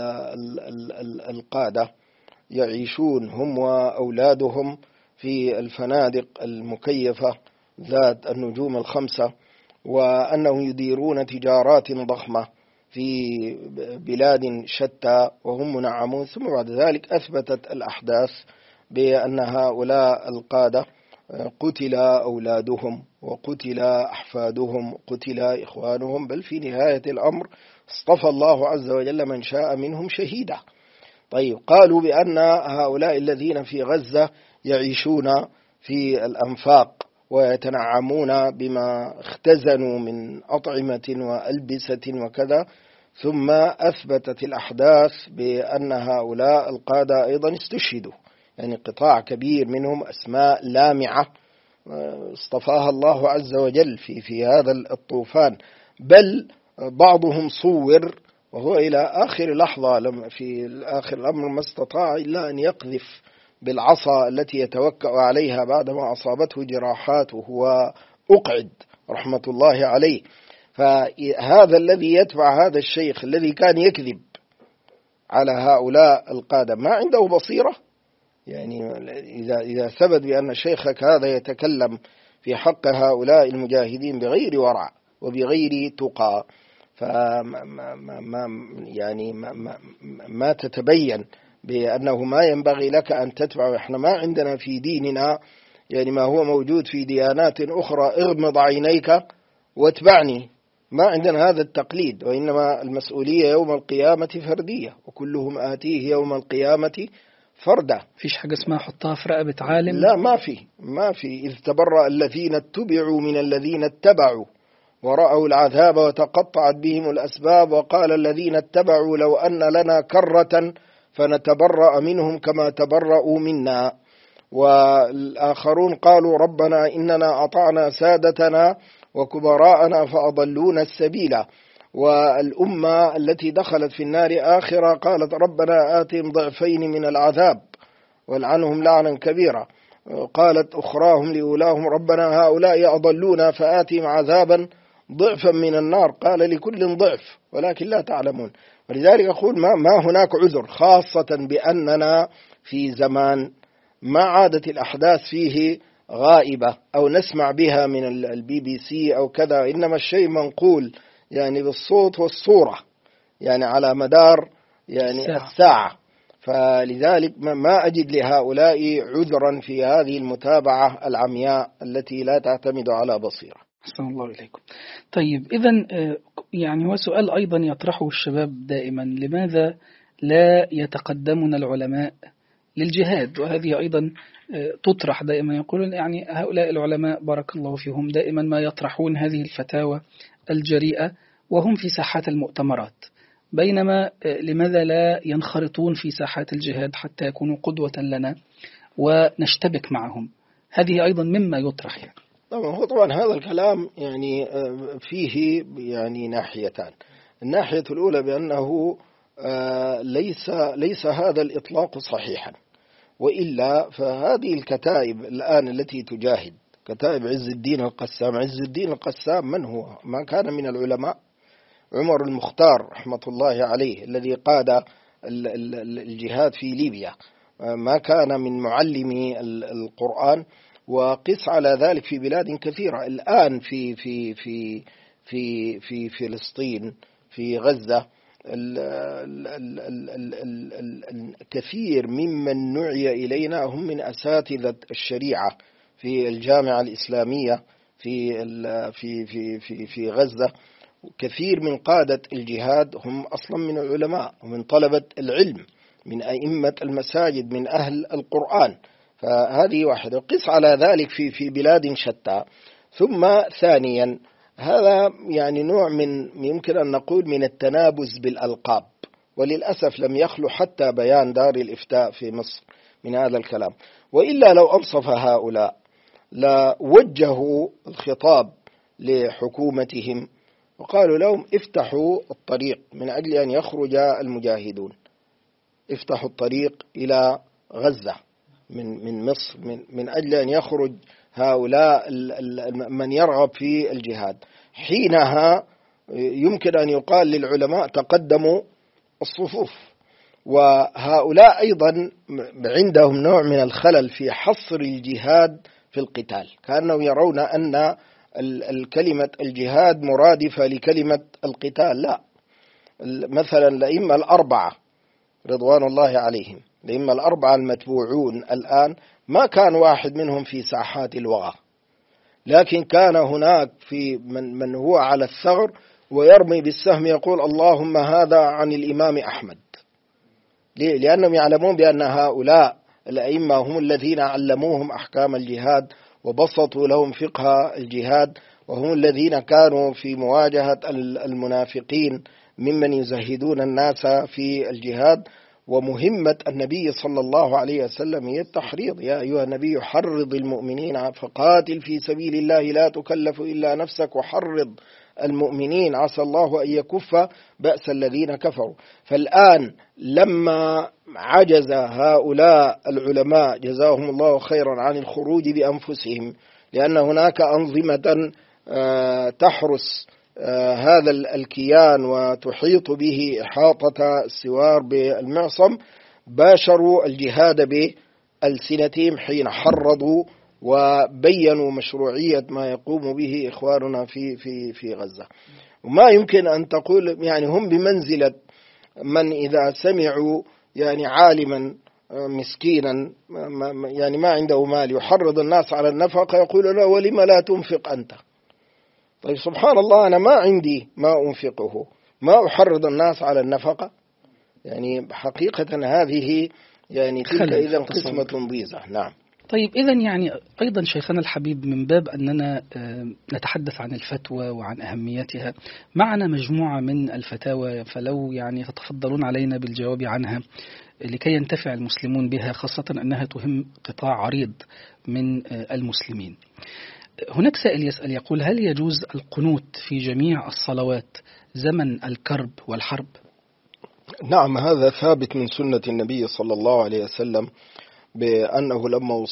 القادة يعيشون هم وأولادهم في الفنادق المكيفة ذات النجوم الخمسة، وأنهم يديرون تجارات ضخمة في بلاد شتى وهم منعمون. ثم بعد ذلك أثبتت الأحداث بأن هؤلاء القادة قتل أولادهم وقتل أحفادهم وقتل إخوانهم، بل في نهاية الأمر اصطفى الله عز وجل من شاء منهم شهيدا. طيب، قالوا بأن هؤلاء الذين في غزة يعيشون في الأنفاق ويتنعمون بما اختزنوا من أطعمة وألبسة وكذا. ثم أثبتت الأحداث بأن هؤلاء القادة أيضا استشهدوا، يعني قطاع كبير منهم أسماء لامعة اصطفاها الله عز وجل في هذا الطوفان، بل بعضهم صور وهو إلى آخر لحظة في آخر الأمر ما استطاع إلا أن يقذف بالعصا التي يتوكأ عليها بعدما أصابته جراحات وهو أقعد رحمة الله عليه. فهذا الذي يتبع هذا الشيخ الذي كان يكذب على هؤلاء القادة ما عنده بصيرة. يعني إذا ثبت بأن شيخك هذا يتكلم في حق هؤلاء المجاهدين بغير ورع وبغير تقى، ما تتبين بأنه ما ينبغي لك أن تتبع. إحنا ما عندنا في ديننا يعني ما هو موجود في ديانات أخرى، اغمض عينيك واتبعني. ما عندنا هذا التقليد، وإنما المسؤولية يوم القيامة فردية، وكلهم آتيه يوم القيامة فردا. فيش حاجة اسمها حطها في رقبة عالم؟ لا، ما في. إذ تبرأ الذين اتبعوا من الذين اتبعوا ورأوا العذاب وتقطعت بهم الأسباب وقال الذين اتبعوا لو أن لنا كرة فنتبرأ منهم كما تبرأوا منا. والآخرون قالوا ربنا إننا أطعنا سادتنا وكبراءنا فأضلونا السبيل. والأمة التي دخلت في النار آخرة قالت ربنا آتهم ضعفين من العذاب والعنهم لعنا كبيرا. قالت أخراهم لأولاهم ربنا هؤلاء أضلونا فآتهم عذابا ضعفا من النار قال لكل ضعف ولكن لا تعلمون. ولذلك أقول ما هناك عذر، خاصة بأننا في زمان ما عادت الأحداث فيه غائبة أو نسمع بها من الBBC أو كذا، إنما الشيء منقول يعني بالصوت والصورة يعني على مدار يعني الساعة. فلذلك ما أجد لهؤلاء عذرا في هذه المتابعة العمياء التي لا تعتمد على بصيرة. أحسن الله إليكم. طيب، إذن يعني هو سؤال أيضا يطرحه الشباب دائما: لماذا لا يتقدمنا العلماء للجهاد؟ وهذه أيضا تطرح دائما، يقولون يعني هؤلاء العلماء بارك الله فيهم دائما ما يطرحون هذه الفتاوى الجريئة وهم في ساحات المؤتمرات، بينما لماذا لا ينخرطون في ساحات الجهاد حتى يكونوا قدوة لنا ونشتبك معهم؟ هذه أيضا مما يطرح يعني. طبعا هذا الكلام يعني فيه يعني ناحيتان. الناحية الأولى بأنه ليس هذا الإطلاق صحيحا، وإلا فهذه الكتائب الآن التي تجاهد كتائب عز الدين القسام. عز الدين القسام من هو؟ ما كان من العلماء. عمر المختار رحمة الله عليه الذي قاد الجهاد في ليبيا ما كان من معلمي القرآن. وقس على ذلك في بلاد كثيرة الآن في في في في في فلسطين، في غزة، الكثير ممن نعي إلينا هم من أساتذة الشريعة في الجامعة الإسلامية في غزة. كثير من قادة الجهاد هم أصلا من العلماء ومن طلبة العلم، من أئمة المساجد، من أهل القرآن. فهذه واحدة. قس على ذلك في بلاد شتى. ثم ثانيا، هذا يعني نوع من يمكن أن نقول من التنابز بالألقاب، وللأسف لم يخلو حتى بيان دار الإفتاء في مصر من هذا الكلام. وإلا لو أنصف هؤلاء لوجهوا الخطاب لحكومتهم وقالوا لهم افتحوا الطريق من أجل أن يخرج المجاهدون، افتحوا الطريق إلى غزة من مصر من أجل أن يخرج هؤلاء من يرغب في الجهاد. حينها يمكن أن يقال للعلماء تقدموا الصفوف. وهؤلاء أيضا عندهم نوع من الخلل في حصر الجهاد في القتال، كأنهم يرون أن الكلمة الجهاد مرادفة لكلمة القتال. لا، مثلا الأئمة الأربعة رضوان الله عليهم، الأئمة الأربعة المتبوعون الآن، ما كان واحد منهم في ساحات الوغى، لكن كان هناك في من هو على الثغر ويرمي بالسهم يقول اللهم هذا عن الإمام أحمد. ليه؟ لأنهم يعلمون بأن هؤلاء الأئمة هم الذين علموهم أحكام الجهاد وبسطوا لهم فقه الجهاد، وهم الذين كانوا في مواجهة المنافقين ممن يزهدون الناس في الجهاد. ومهمة النبي صلى الله عليه وسلم هي التحريض: يا أيها النبي حرض المؤمنين فقاتل في سبيل الله لا تكلف إلا نفسك وحرض المؤمنين عسى الله أن يكف بأس الذين كفروا. فالآن لما عجز هؤلاء العلماء جزاهم الله خيرا عن الخروج بأنفسهم، لأن هناك أنظمة تحرس هذا الكيان وتحيط به إحاطة السوار بالمعصم، باشروا الجهاد بألسنتهم حين حرضوا وبينوا مشروعية ما يقوم به إخواننا في غزة. وما يمكن أن تقول يعني هم بمنزلة من إذا سمعوا يعني عالما مسكينا يعني ما عنده مال يحرض الناس على النفقة يقول له ولم لا تنفق أنت؟ طيب سبحان الله، أنا ما عندي ما أنفقه، ما أحرض الناس على النفقة؟ يعني حقيقة هذه يعني تلك إذا قسمة ضيزة. نعم. طيب إذا يعني أيضا شيخنا الحبيب، من باب أننا نتحدث عن الفتوى وعن أهميتها، معنا مجموعة من الفتاوى، فلو يعني تتفضلون علينا بالجواب عنها لكي ينتفع المسلمون بها، خاصة أنها تهم قطاع عريض من المسلمين. هناك سائل يسأل يقول: هل يجوز القنوت في جميع الصلوات زمن الكرب والحرب؟ نعم، هذا ثابت من سنة النبي صلى الله عليه وسلم، بأنه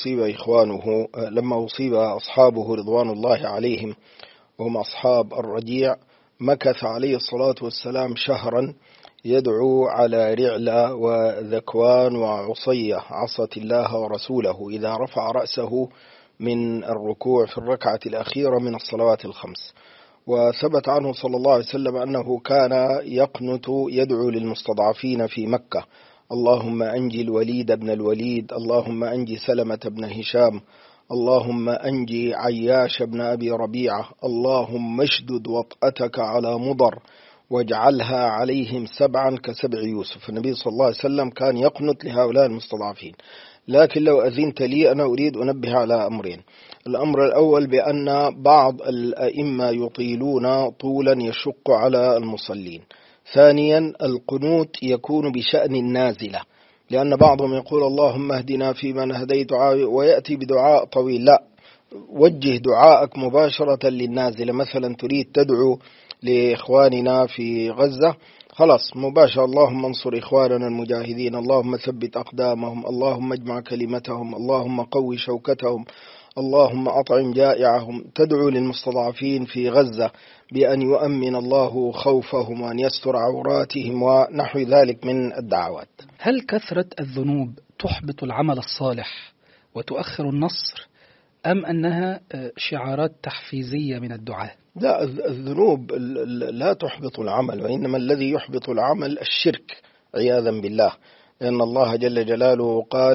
لما أصيب أصحابه رضوان الله عليهم وهم أصحاب الرجيع، مكث عليه الصلاة والسلام شهرا يدعو على رعلة وذكوان وعصية عصت الله ورسوله إذا رفع رأسه من الركوع في الركعة الأخيرة من الصلوات الخمس. وثبت عنه صلى الله عليه وسلم أنه كان يقنت يدعو للمستضعفين في مكة: اللهم أنجي الوليد بن الوليد، اللهم أنجي سلمة بن هشام، اللهم أنجي عياش بن أبي ربيعة، اللهم اشدد وطأتك على مضر واجعلها عليهم سبعا كسبع يوسف. النبي صلى الله عليه وسلم كان يقنت لهؤلاء المستضعفين. لكن لو أذنت لي أنا أريد أنبه على أمرين. الأمر الأول بأن بعض الأئمة يطيلون طولا يشق على المصلين. ثانيا، القنوت يكون بشأن النازلة، لأن بعضهم يقول اللهم اهدنا فيمن هديت ويأتي بدعاء طويل. لا، وجه دعاءك مباشرة للنازلة. مثلا تريد تدعو لإخواننا في غزة، خلاص مباشرة: اللهم انصر إخواننا المجاهدين، اللهم ثبت أقدامهم، اللهم اجمع كلمتهم، اللهم قوي شوكتهم، اللهم أطعم جائعهم. تدعو للمستضعفين في غزة بأن يؤمن الله خوفهم وأن يستر عوراتهم ونحو ذلك من الدعوات. هل كثرة الذنوب تحبط العمل الصالح وتؤخر النصر، أم أنها شعارات تحفيزية من الدعاة؟ لا، الذنوب لا تحبط العمل، وإنما الذي يحبط العمل الشرك عياذا بالله، لأن الله جل جلاله قال: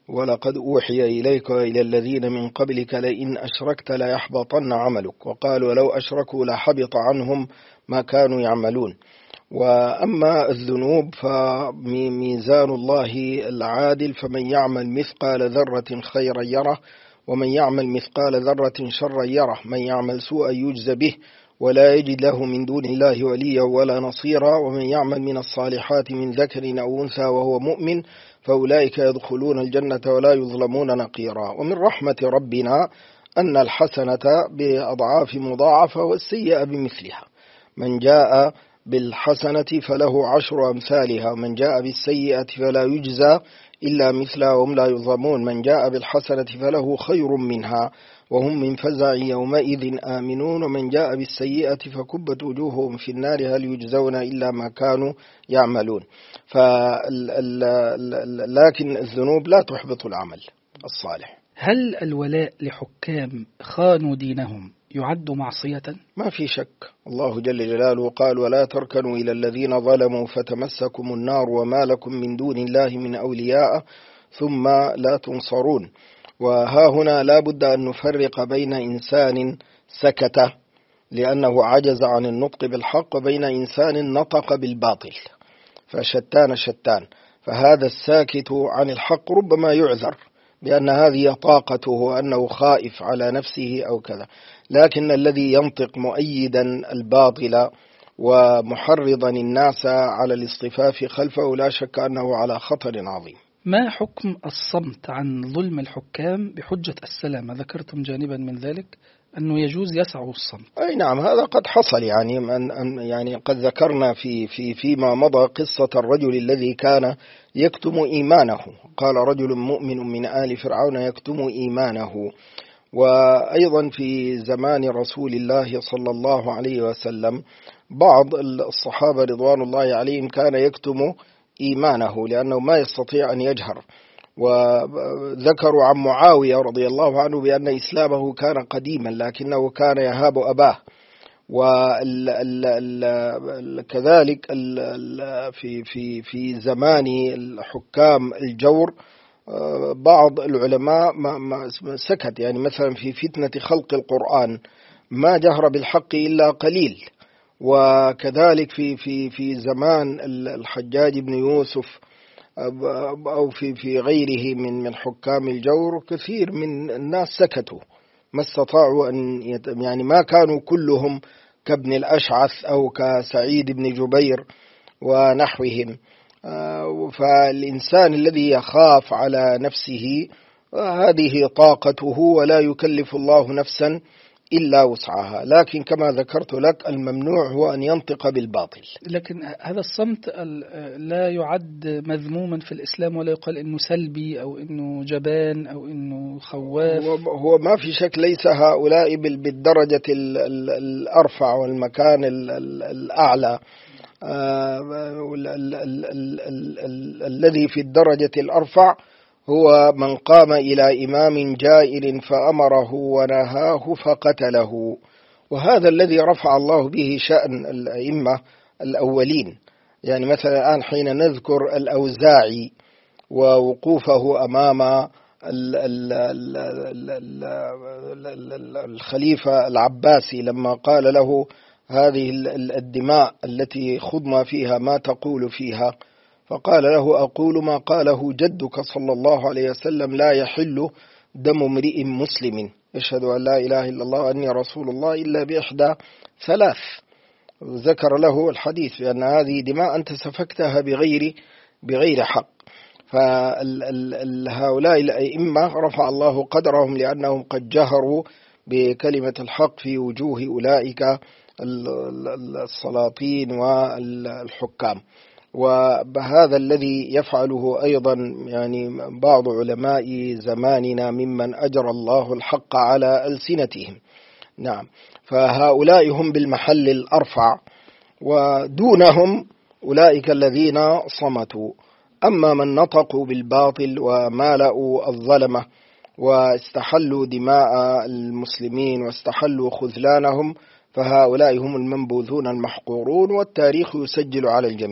ولقد أوحي إليك وإلى الذين من قبلك لئن أشركت ليحبطن عملك، وقالوا لو أشركوا لحبط عنهم ما كانوا يعملون. وأما الذنوب فميزان الله العادل، فمن يعمل مثقال ذرة خيرا يره ومن يعمل مثقال ذرة شرا يره، من يعمل سوءا يجزى به ولا يجد له من دون الله وليا ولا نصيرا، ومن يعمل من الصالحات من ذكر أو أنثى وهو مؤمن فأولئك يدخلون الجنة ولا يظلمون نقيرا. ومن رحمة ربنا أن الحسنة بأضعاف مضاعفة والسيئة بمثلها، من جاء بالحسنة فله 10 أمثالها، ومن جاء بالسيئة فلا يجزى إلا مثلها وهم لا يظلمون، من جاء بالحسنة فله خير منها وهم من فزع يومئذ آمنون، ومن جاء بالسيئة فكبت وجوههم في النار هل يجزون إلا ما كانوا يعملون. لكن الذنوب لا تحبط العمل الصالح. هل الولاء لحكام خانوا دينهم يعد معصية؟ ما في شك، الله جل جلاله قال ولا تركنوا إلى الذين ظلموا فتمسكم النار وما لكم من دون الله من أولياء ثم لا تنصرون. وها هنا لا بد أن نفرق بين إنسان سكت لأنه عجز عن النطق بالحق وبين إنسان نطق بالباطل، فشتان شتان. فهذا الساكت عن الحق ربما يعذر بأن هذه طاقته أنه خائف على نفسه أو كذا، لكن الذي ينطق مؤيدا الباطل ومحرضا الناس على الاصطفاف خلفه لا شك أنه على خطر عظيم. ما حكم الصمت عن ظلم الحكام بحجة السلامة؟ ذكرتم جانبا من ذلك أنه يجوز يسعوا الصمت. أي نعم، هذا قد حصل، يعني قد ذكرنا فيما مضى قصة الرجل الذي كان يكتم إيمانه، قال رجل مؤمن من آل فرعون يكتم إيمانه. وأيضا في زمان رسول الله صلى الله عليه وسلم بعض الصحابة رضوان الله عليهم كان يكتم إيمانه لأنه ما يستطيع أن يجهر. وذكروا عن معاوية رضي الله عنه بأن إسلامه كان قديما لكنه كان يهاب أباه. وكذلك في زمان الحكام الجور بعض العلماء ما سكت، يعني مثلا في فتنة خلق القرآن ما جهر بالحق إلا قليل. وكذلك في زمان الحجاج بن يوسف أو في غيره من حكام الجور كثير من الناس سكتوا، ما استطاعوا أن يعني ما كانوا كلهم كابن الأشعث أو كسعيد بن جبير ونحوهم. فالإنسان الذي يخاف على نفسه هذه طاقته ولا يكلف الله نفسا إلا وسعها، لكن كما ذكرت لك الممنوع هو أن ينطق بالباطل. لكن هذا الصمت لا يعد مذموما في الإسلام ولا يقال إنه سلبي أو إنه جبان أو إنه خواف. هو ما في شك ليس هؤلاء بالدرجة الأرفع والمكان الأعلى. الذي في الدرجة الأرفع هو من قام إلى إمام جائر فأمره ونهاه فقتله، وهذا الذي رفع الله به شأن الأئمة الأولين. يعني مثلا الآن حين نذكر الأوزاعي ووقوفه أمام الخليفة العباسي لما قال له هذه الدماء التي خضنا فيها ما تقول فيها، فقال له أقول ما قاله جدك صلى الله عليه وسلم لا يحل دم امرئ مسلم يشهد أن لا إله إلا الله وأني رسول الله إلا بإحدى 3. ذكر له الحديث بأن هذه دماء أنت سفكتها بغير حق. فهؤلاء الأئمة رفع الله قدرهم لأنهم قد جهروا بكلمة الحق في وجوه أولئك السلاطين والحكام. وهذا الذي يفعله أيضا يعني بعض علماء زماننا ممن أجرى الله الحق على ألسنتهم. نعم، فهؤلاء هم بالمحل الأرفع، ودونهم أولئك الذين صمتوا. أما من نطقوا بالباطل ومالأوا الظلمة واستحلوا دماء المسلمين واستحلوا خذلانهم فهؤلاء هم المنبوذون المحقورون، والتاريخ يسجل على الجميع.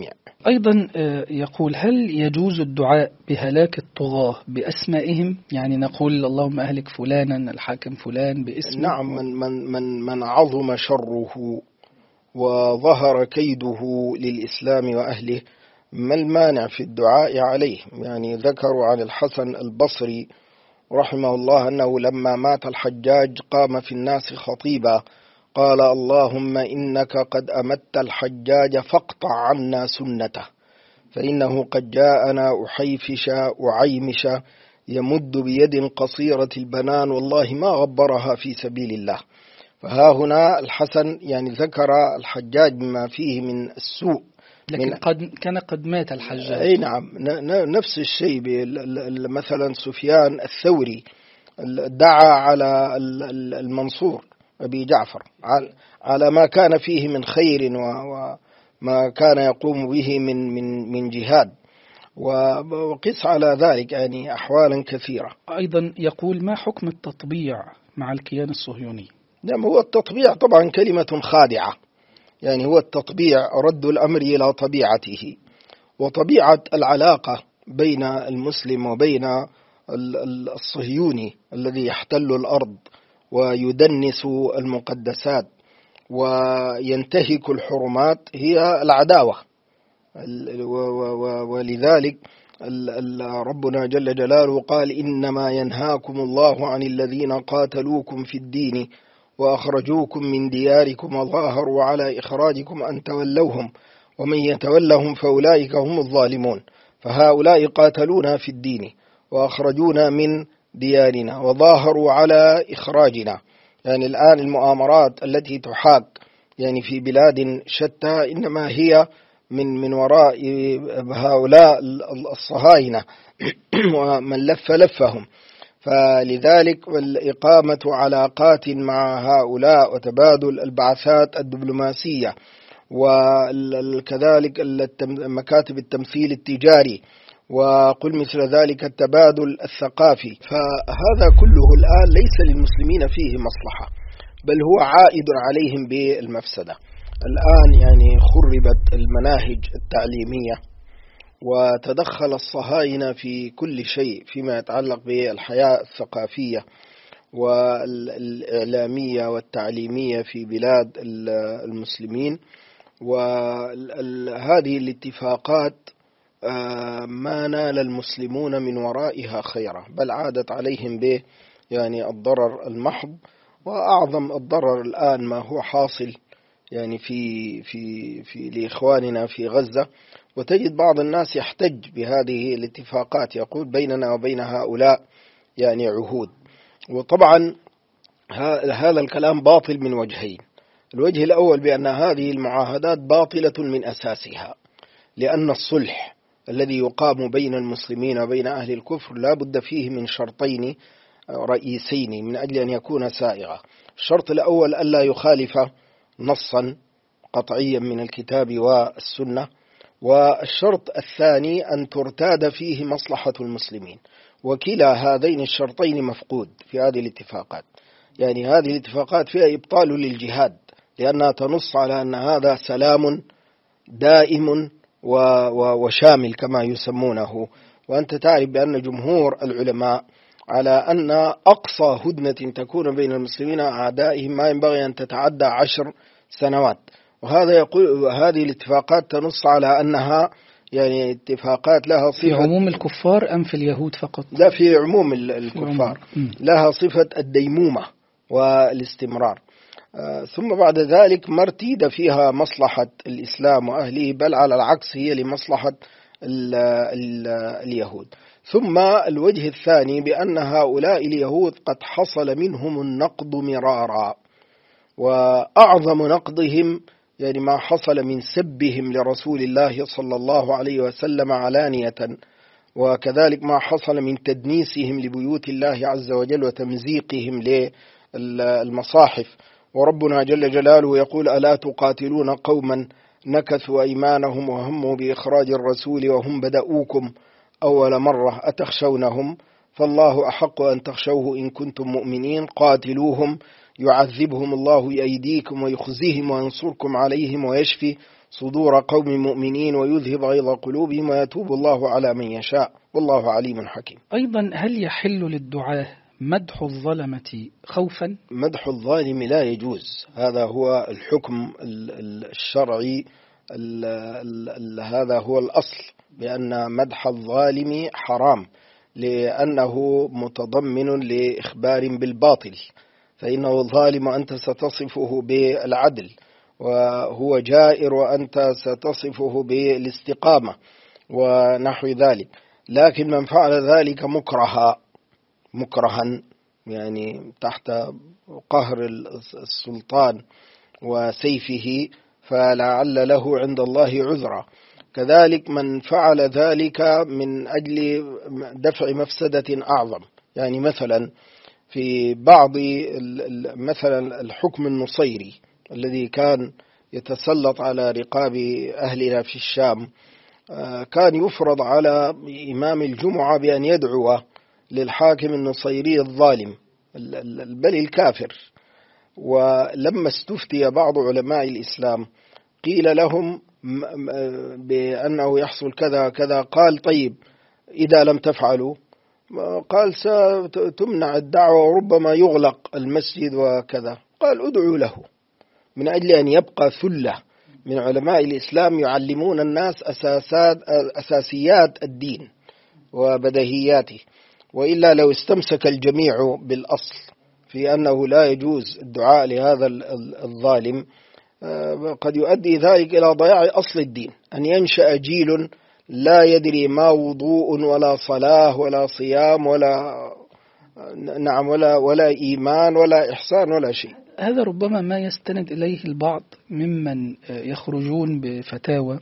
أيضا يقول: هل يجوز الدعاء بهلاك الطغاة بأسمائهم؟ يعني نقول اللهم أهلك فلانا الحاكم فلان باسمه. نعم، من عظم شره وظهر كيده للإسلام وأهله، ما المانع في الدعاء عليه؟ يعني ذكروا عن الحسن البصري رحمه الله أنه لما مات الحجاج قام في الناس خطيبا قال: اللهم إنك قد أمت الحجاج فاقطع عنا سنته، فإنه قد جاءنا أحيفش أعيمش يمد بيد قصيرة البنان والله ما غبرها في سبيل الله. فها هنا الحسن يعني ذكر الحجاج بما فيه من السوء، لكن كان قد مات الحجاج. أي نعم، نفس الشيء. مثلا سفيان الثوري دعا على المنصور أبي جعفر على ما كان فيه من خير وما كان يقوم به من جهاد، وقس على ذلك يعني أحوالا كثيرة. أيضا يقول: ما حكم التطبيع مع الكيان الصهيوني؟ نعم، هو التطبيع طبعا كلمة خادعة، يعني هو التطبيع رد الأمر إلى طبيعته، وطبيعة العلاقة بين المسلم وبين الصهيوني الذي يحتل الأرض ويدنس المقدسات وينتهك الحرمات هي العداوة. ولذلك ربنا جل جلاله قال: إنما ينهاكم الله عن الذين قاتلوكم في الدين وأخرجوكم من دياركم وظاهروا على إخراجكم أن تولوهم ومن يتولهم فأولئك هم الظالمون. فهؤلاء قاتلونا في الدين وأخرجونا من ديارنا وظاهروا على إخراجنا. يعني الآن المؤامرات التي تحاك يعني في بلاد شتى إنما هي من وراء هؤلاء الصهاينة ومن لفهم. فلذلك الإقامة علاقات مع هؤلاء وتبادل البعثات الدبلوماسية وكذلك مكاتب التمثيل التجاري وقل مثل ذلك التبادل الثقافي، فهذا كله الآن ليس للمسلمين فيه مصلحة، بل هو عائد عليهم بالمفسدة. الآن يعني خربت المناهج التعليمية وتدخل الصهاينة في كل شيء فيما يتعلق بالحياة الثقافية والإعلامية والتعليمية في بلاد المسلمين. وهذه الاتفاقات ما نال المسلمون من ورائها خيرا، بل عادت عليهم به يعني الضرر المحض. وأعظم الضرر الآن ما هو حاصل يعني في لإخواننا في غزة، وتجد بعض الناس يحتج بهذه الاتفاقات، يقول بيننا وبين هؤلاء يعني عهود. وطبعا هذا الكلام باطل من وجهين. الوجه الأول بأن هذه المعاهدات باطلة من أساسها، لأن الصلح الذي يقام بين المسلمين وبين أهل الكفر لا بد فيه من شرطين رئيسين من أجل أن يكون سائغا. الشرط الأول ألا يخالف نصا قطعيا من الكتاب والسنة، والشرط الثاني أن ترتاد فيه مصلحة المسلمين. وكلا هذين الشرطين مفقود في هذه الاتفاقات. يعني هذه الاتفاقات فيها إبطال للجهاد، لأنها تنص على أن هذا سلام دائم وشامل كما يسمونه. وأنت تعرف بأن جمهور العلماء على أن أقصى هدنة تكون بين المسلمين أعدائهم ما ينبغي أن تتعدى 10 سنوات. وهذا يقول هذه الاتفاقات تنص على أنها يعني اتفاقات لها صفة في عموم الكفار أم في اليهود فقط؟ لا، في عموم الكفار، لها صفة الديمومة والاستمرار. ثم بعد ذلك ما ارتيد فيها مصلحة الإسلام وأهله، بل على العكس هي لمصلحة اليهود. ثم الوجه الثاني بأن هؤلاء اليهود قد حصل منهم النقد مرارا، وأعظم نقضهم يعني ما حصل من سبهم لرسول الله صلى الله عليه وسلم علانية، وكذلك ما حصل من تدنيسهم لبيوت الله عز وجل وتمزيقهم للمصاحف. وربنا جل جلاله يقول: ألا تقاتلون قوما نكثوا أيمانهم وهموا بإخراج الرسول وهم بدؤوكم أول مرة أتخشونهم فالله أحق أن تخشوه إن كنتم مؤمنين قاتلوهم يعذبهم الله بأيديكم ويخزيهم وينصركم عليهم ويشفي صدور قوم مؤمنين ويذهب غيظ قلوبهم ويتوب الله على من يشاء والله عليم حكيم. أيضا هل يحل للدعاة مدح الظلمة خوفا؟ مدح الظالم لا يجوز، هذا هو الحكم الشرعي، هذا هو الأصل، بأن مدح الظالم حرام، لأنه متضمن لإخبار بالباطل، فإنه ظالم وأنت ستصفه بالعدل، وهو جائر وأنت ستصفه بالاستقامة ونحو ذلك. لكن من فعل ذلك مكرها يعني تحت قهر السلطان وسيفه، فلعل له عند الله عذرا. كذلك من فعل ذلك من أجل دفع مفسدة أعظم، يعني مثلا في بعض مثلا الحكم النصيري الذي كان يتسلط على رقاب أهلنا في الشام، كان يفرض على إمام الجمعة بأن يدعو للحاكم النصيري الظالم بل الكافر. ولما استفتي بعض علماء الإسلام قيل لهم بأنه يحصل كذا كذا، قال طيب إذا لم تفعلوا، قال ستمنع الدعوة وربما يغلق المسجد وكذا. قال ادعوا له، من أجل أن يبقى ثلة من علماء الإسلام يعلمون الناس أساسيات الدين وبديهياته، وإلا لو استمسك الجميع بالأصل في أنه لا يجوز الدعاء لهذا الظالم، قد يؤدي ذلك إلى ضياع أصل الدين، أن ينشأ جيل لا يدري ما وضوء ولا صلاة ولا صيام ولا إيمان ولا إحسان ولا شيء. هذا ربما ما يستند إليه البعض ممن يخرجون بفتاوى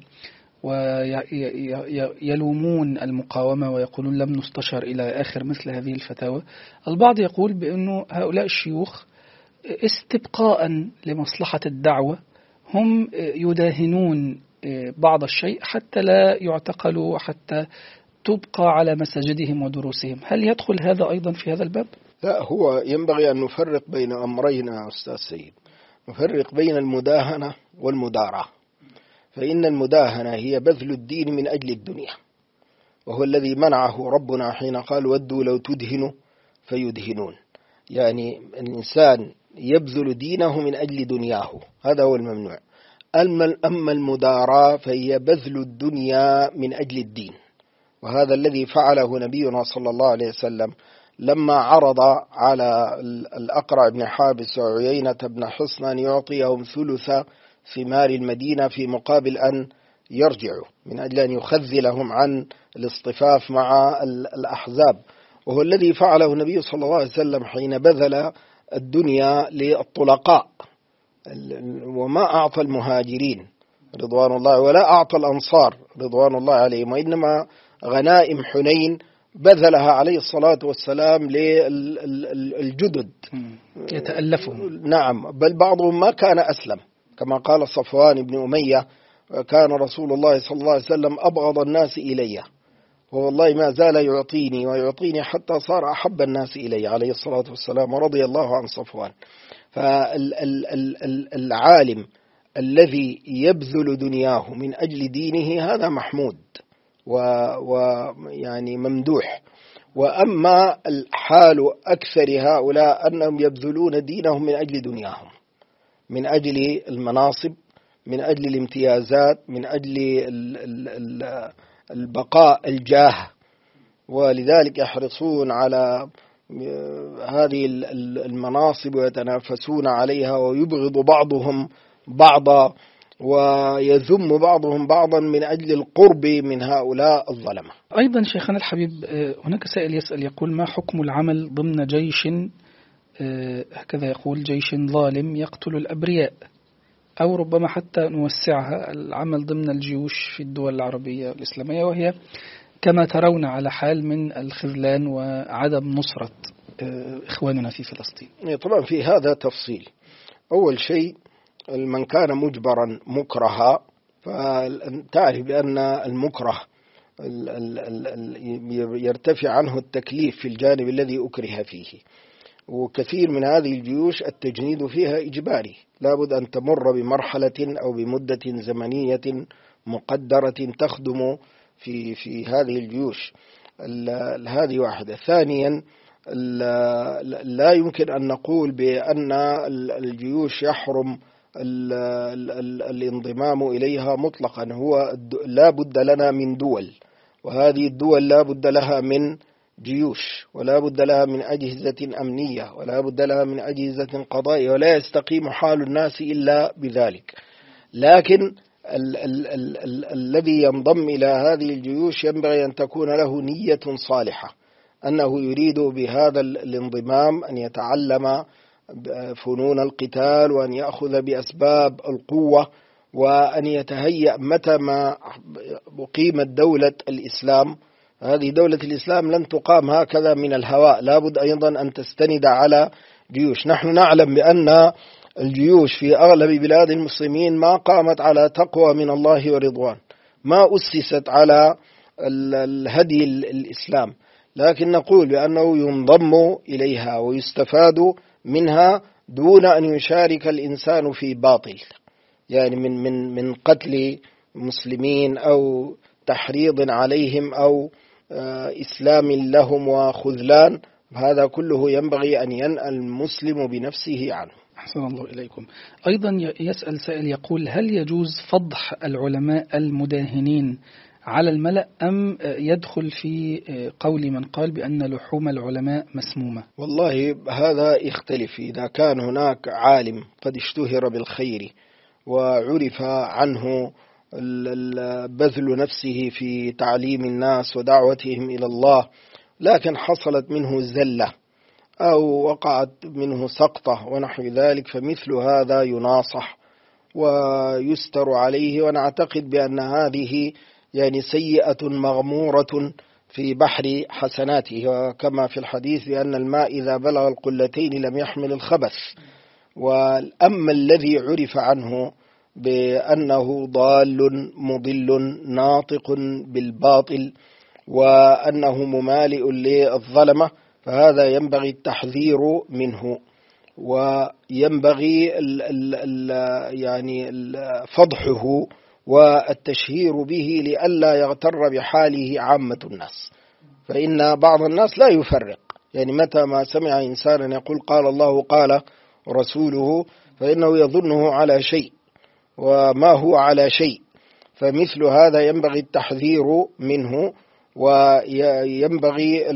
ويلومون المقاومة ويقولون لم نستشر إلى آخر مثل هذه الفتاوى. البعض يقول بأنه هؤلاء الشيوخ استبقاء لمصلحة الدعوة هم يداهنون بعض الشيء حتى لا يعتقلوا وحتى تبقى على مساجدهم ودروسهم. هل يدخل هذا أيضا في هذا الباب؟ لا، هو ينبغي أن نفرق بين أمرين يا أستاذ سيد، نفرق بين المداهنة والمداراة. فإن المداهنة هي بذل الدين من أجل الدنيا، وهو الذي منعه ربنا حين قال ودوا لو تدهنوا فيدهنون، يعني الإنسان يبذل دينه من أجل دنياه، هذا هو الممنوع. أما المداراة فهي بذل الدنيا من أجل الدين، وهذا الذي فعله نبينا صلى الله عليه وسلم لما عرض على الأقرع بن حابس وعيينة بن حصن أن يعطيهم ثلث ثمار المدينة في مقابل أن يرجعوا، من أجل أن يخذلهم عن الاصطفاف مع الأحزاب، وهو الذي فعله النبي صلى الله عليه وسلم حين بذل الدنيا للطلقاء، وما أعطى المهاجرين رضوان الله ولا أعطى الأنصار رضوان الله عليهم، وإنما غنائم حنين بذلها عليه الصلاة والسلام للجدد يتألفهم. نعم، بل بعضهم ما كان أسلم، كما قال صفوان بن أمية كان رسول الله صلى الله عليه وسلم أبغض الناس إلي، والله ما زال يعطيني ويعطيني حتى صار أحب الناس إلي عليه الصلاة والسلام، ورضي الله عن صفوان. فالعالم الذي يبذل دنياه من أجل دينه هذا محمود ويعني ممدوح. وأما الحال أكثر هؤلاء أنهم يبذلون دينهم من أجل دنياهم، من أجل المناصب، من أجل الامتيازات، من أجل البقاء، الجاه، ولذلك يحرصون على هذه المناصب ويتنافسون عليها، ويبغض بعضهم بعضا ويذم بعضهم بعضا من أجل القرب من هؤلاء الظلمة. أيضا شيخنا الحبيب، هناك سائل يسأل يقول ما حكم العمل ضمن جيش، هكذا يقول، جيش ظالم يقتل الأبرياء، أو ربما حتى نوسعها العمل ضمن الجيوش في الدول العربية والإسلامية، وهي كما ترون على حال من الخذلان وعدم نصرة إخواننا في فلسطين. طبعا في هذا تفصيل. أول شيء من كان مجبرا مكرها، فتعرف بأن المكره يرتفع عنه التكليف في الجانب الذي أكره فيه، وكثير من هذه الجيوش التجنيد فيها إجباري، لابد أن تمر بمرحلة أو بمدة زمنية مقدرة تخدم في هذه الجيوش. هذه واحدة. ثانيا، لا يمكن أن نقول بأن الجيوش يحرم الانضمام إليها مطلقا. هو لا بد لنا من دول، وهذه الدول لا بد لها من جيوش، ولا بد لها من أجهزة أمنية، ولا بد لها من أجهزة قضائية، ولا يستقيم حال الناس إلا بذلك. لكن الذي ينضم إلى هذه الجيوش ينبغي أن تكون له نية صالحة، أنه يريد بهذا الانضمام أن يتعلم فنون القتال، وأن يأخذ بأسباب القوة، وأن يتهيأ متى ما أقيمت دولة الإسلام. هذه دولة الإسلام لن تقام هكذا من الهواء، لابد أيضا أن تستند على جيوش. نحن نعلم بأن الجيوش في أغلب بلاد المسلمين ما قامت على تقوى من الله ورضوان، ما أسست على الهدي الإسلام، لكن نقول بأنه ينضم إليها ويستفاد منها دون أن يشارك الإنسان في باطل، يعني من قتل مسلمين أو تحريض عليهم أو إسلام لهم وخذلان. هذا كله ينبغي أن ينأى المسلم بنفسه عنه. أحسن الله إليكم. أيضا يسأل سائل يقول: هل يجوز فضح العلماء المداهنين على الملأ، أم يدخل في قول من قال بأن لحوم العلماء مسمومة؟ والله هذا يختلف. إذا كان هناك عالم قد اشتهر بالخير وعرف عنه بذل نفسه في تعليم الناس ودعوتهم إلى الله، لكن حصلت منه زلة أو وقعت منه سقطة ونحو ذلك، فمثل هذا يناصح ويستر عليه، ونعتقد بأن هذه يعني سيئة مغمورة في بحر حسناته، وكما في الحديث بأن الماء إذا بلغ القلتين لم يحمل الخبث. وأما الذي عرف عنه بأنه ضال مضل ناطق بالباطل وأنه ممالئ للظلمة، فهذا ينبغي التحذير منه، وينبغي يعني فضحه والتشهير به لئلا يغتر بحاله عامة الناس. فإن بعض الناس لا يفرق، يعني متى ما سمع إنسانا يقول قال الله قال رسوله فإنه يظنه على شيء وما هو على شيء، فمثل هذا ينبغي التحذير منه، وينبغي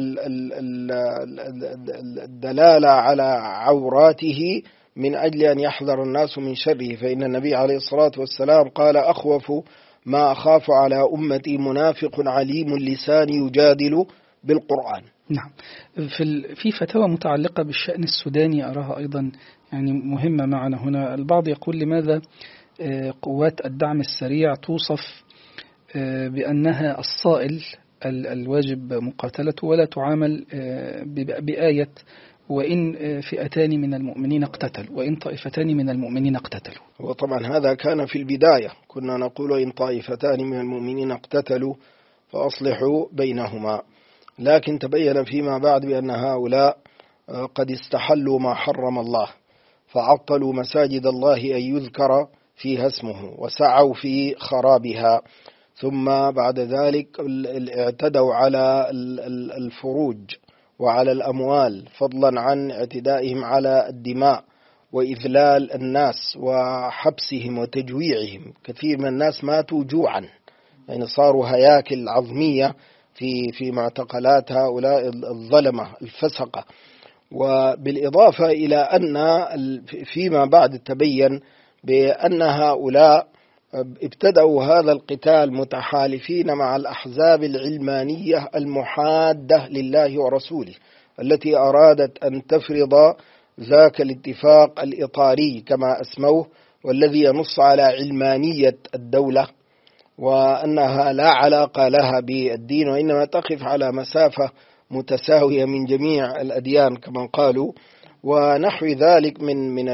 الدلالة على عوراته من أجل أن يحذر الناس من شره. فإن النبي عليه الصلاة والسلام قال: أخوف ما أخاف على أمتي منافق عليم اللسان يجادل بالقرآن. نعم. في فتاوى متعلقة بالشأن السوداني أراها أيضا يعني مهمة معنا هنا. البعض يقول: لماذا قوات الدعم السريع توصف بأنها الصائل الواجب مقاتلته، ولا تعامل بآية وإن فئتان من المؤمنين اقتتلوا، وإن طائفتان من المؤمنين اقتتلوا؟ وطبعا هذا كان في البداية، كنا نقول إن طائفتان من المؤمنين اقتتلوا فأصلحوا بينهما، لكن تبين فيما بعد بأن هؤلاء قد استحلوا ما حرم الله، فعطلوا مساجد الله أن يذكر فيها اسمه وسعوا في خرابها، ثم بعد ذلك اعتدوا على الفروج وعلى الأموال، فضلا عن اعتدائهم على الدماء وإذلال الناس وحبسهم وتجويعهم. كثير من الناس ماتوا جوعا، يعني صاروا هياكل عظمية في معتقلات هؤلاء الظلمة الفسقة. وبالإضافة إلى أن فيما بعد تبين بأن هؤلاء ابتدأوا هذا القتال متحالفين مع الأحزاب العلمانية المحادة لله ورسوله، التي أرادت أن تفرض ذاك الاتفاق الإطاري كما أسموه، والذي ينص على علمانية الدولة، وأنها لا علاقة لها بالدين، وإنما تقف على مسافة متساوية من جميع الأديان كما قالوا، ونحو ذلك من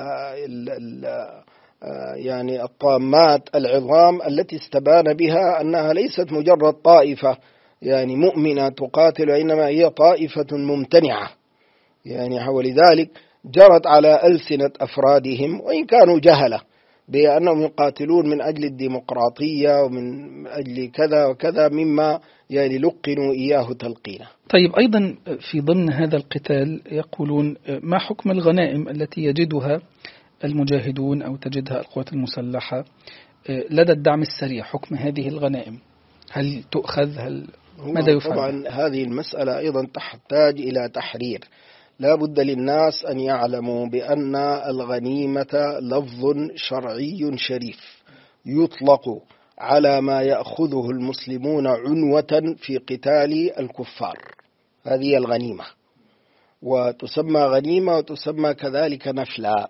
يعني الطامات العظام التي استبان بها أنها ليست مجرد طائفة يعني مؤمنة تقاتل، وإنما هي طائفة ممتنعة يعني ولذلك جرت على ألسنة أفرادهم وإن كانوا جهلة بأنهم يقاتلون من أجل الديمقراطية ومن أجل كذا وكذا مما يعني لقنوا إياه تلقينا. طيب، أيضا في ضمن هذا القتال يقولون ما حكم الغنائم التي يجدها المجاهدون أو تجدها القوات المسلحة لدى الدعم السريع؟ حكم هذه الغنائم، هل تؤخذ؟ ماذا يفعل؟ طبعا هذه المسألة أيضا تحتاج إلى تحرير. لا بد للناس أن يعلموا بأن الغنيمة لفظ شرعي شريف يطلق على ما يأخذه المسلمون عنوة في قتال الكفار. هذه الغنيمة، وتسمى غنيمة وتسمى كذلك نفلا.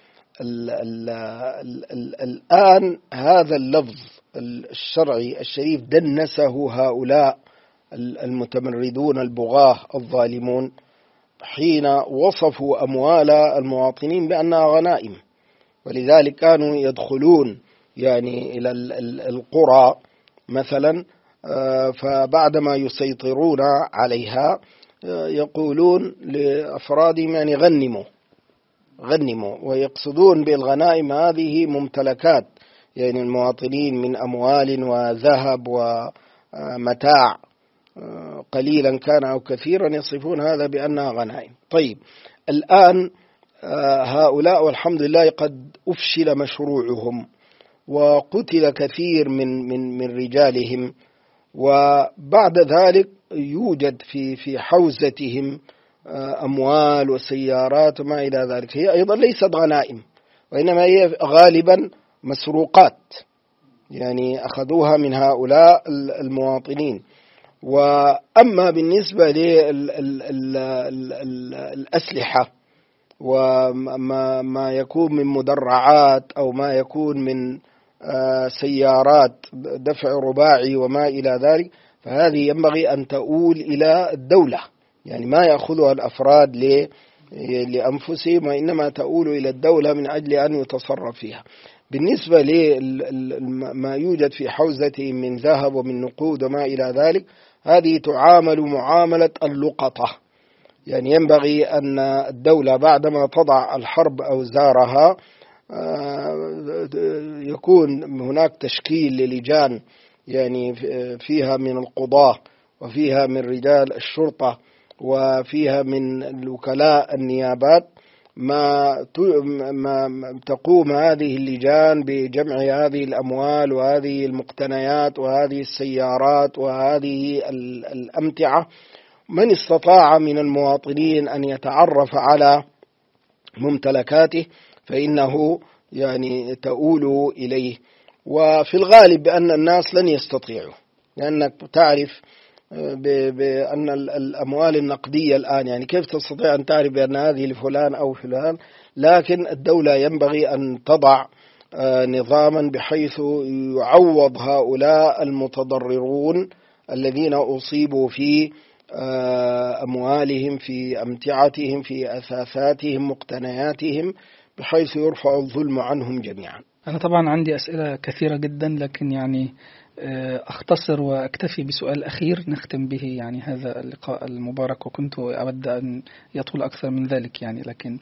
الآن هذا اللفظ الشرعي الشريف دنسه هؤلاء المتمردون البغاة الظالمون حين وصفوا أموال المواطنين بأنها غنائم، ولذلك كانوا يدخلون يعني إلى القرى مثلا، فبعدما يسيطرون عليها يقولون لأفرادهم يعني غنموا، ويقصدون بالغنائم هذه ممتلكات يعني المواطنين من أموال وذهب ومتاع قليلا كان أو كثيرا، يصفون هذا بأنها غنائم. طيب، الآن هؤلاء والحمد لله قد أفشل مشروعهم وقتل كثير من رجالهم، وبعد ذلك يوجد في حوزتهم أموال وسيارات وما إلى ذلك. هي أيضا ليست غنائم، وإنما هي غالبا مسروقات يعني أخذوها من هؤلاء المواطنين. وأما بالنسبة للأسلحة وما يكون من مدرعات أو ما يكون من سيارات دفع رباعي وما إلى ذلك، فهذه ينبغي أن تؤول إلى الدولة، يعني ما يأخذها الأفراد لأنفسهم، وإنما تؤول إلى الدولة من أجل أن يتصرف فيها. بالنسبة لما يوجد في حوزتهم من ذهب ومن نقود وما إلى ذلك، هذه تعامل معاملة اللقطة، يعني ينبغي أن الدولة بعدما تضع الحرب أوزارها يكون هناك تشكيل للجان يعني فيها من القضاة وفيها من رجال الشرطة وفيها من الوكلاء النيابات، ما تقوم هذه اللجان بجمع هذه الأموال وهذه المقتنيات وهذه السيارات وهذه الأمتعة. من استطاع من المواطنين أن يتعرف على ممتلكاته فإنه يعني تؤول إليه، وفي الغالب بأن الناس لن يستطيعوا، لأنك تعرف بأن الأموال النقدية الآن يعني كيف تستطيع أن تعرف بأن هذه لفلان أو فلان؟ لكن الدولة ينبغي أن تضع نظاما بحيث يعوض هؤلاء المتضررون الذين أصيبوا في أموالهم، في أمتعتهم، في أثاثاتهم، مقتنياتهم، بحيث يرفع الظلم عنهم جميعا. أنا طبعا عندي أسئلة كثيرة جدا، لكن يعني أختصر وأكتفي بسؤال أخير نختم به يعني هذا اللقاء المبارك، وكنت أود أن يطول أكثر من ذلك يعني. لكن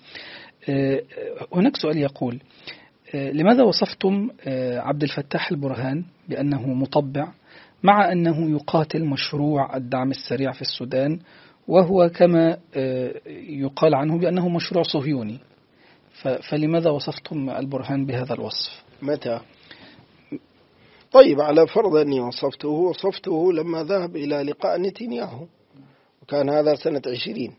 هناك سؤال يقول: لماذا وصفتم عبد الفتاح البرهان بأنه مطبع مع أنه يقاتل مشروع الدعم السريع في السودان، وهو كما يقال عنه بأنه مشروع صهيوني؟ فلماذا وصفتم البرهان بهذا الوصف؟ متى؟ طيب، على فرض أني وصفته لما ذهب إلى لقاء نتنياهو، وكان هذا سنة 20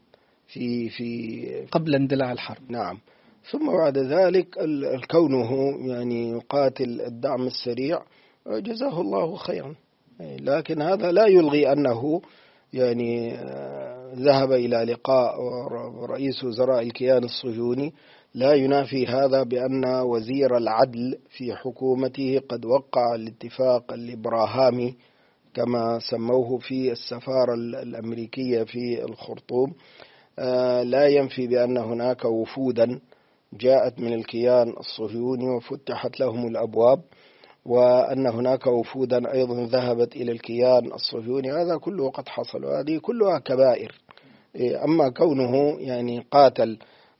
في قبل اندلاع الحرب. نعم. ثم بعد ذلك كونه يعني يقاتل الدعم السريع جزاه الله خيرا، لكن هذا لا يلغي أنه يعني ذهب إلى لقاء رئيس وزراء الكيان الصهيوني، لا ينافي هذا بأن وزير العدل في حكومته قد وقع الاتفاق الإبراهامي كما سموه في السفارة الأمريكية في الخرطوم. لا ينفي بأن هناك وفودا جاءت من الكيان الصهيوني وفتحت لهم الأبواب، وأن هناك وفودا أيضا ذهبت إلى الكيان الصهيوني. هذا كله قد حصل، وهذه كلها كبائر أما كونه يعني قاتل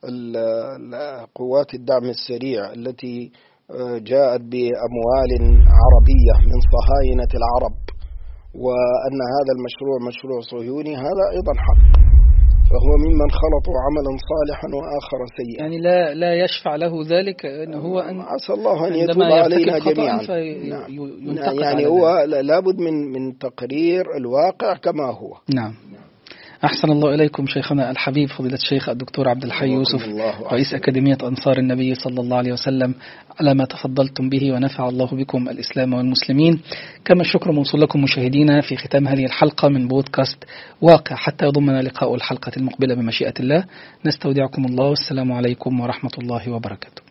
قوات الدعم السريع التي جاءت بأموال عربية من صهاينة العرب، وأن هذا المشروع مشروع صهيوني، هذا أيضا حق، فهو ممن خلطوا عملا صالحا وآخر سيئا. يعني لا يشفع له ذلك أنه هو أن عسى الله أن يتوب علينا جميعا. يعني هو لابد من تقرير الواقع كما هو. نعم. أحسن الله إليكم شيخنا الحبيب فضيلة الشيخ الدكتور عبد الحي يوسف، رئيس أكاديمية أنصار النبي صلى الله عليه وسلم، على ما تفضلتم به، ونفع الله بكم الإسلام والمسلمين. كما الشكر موصول لكم مشاهدينا في ختام هذه الحلقة من بودكاست واقع، حتى يضمنا لقاء الحلقة المقبلة بمشيئة الله. نستودعكم الله، والسلام عليكم ورحمة الله وبركاته.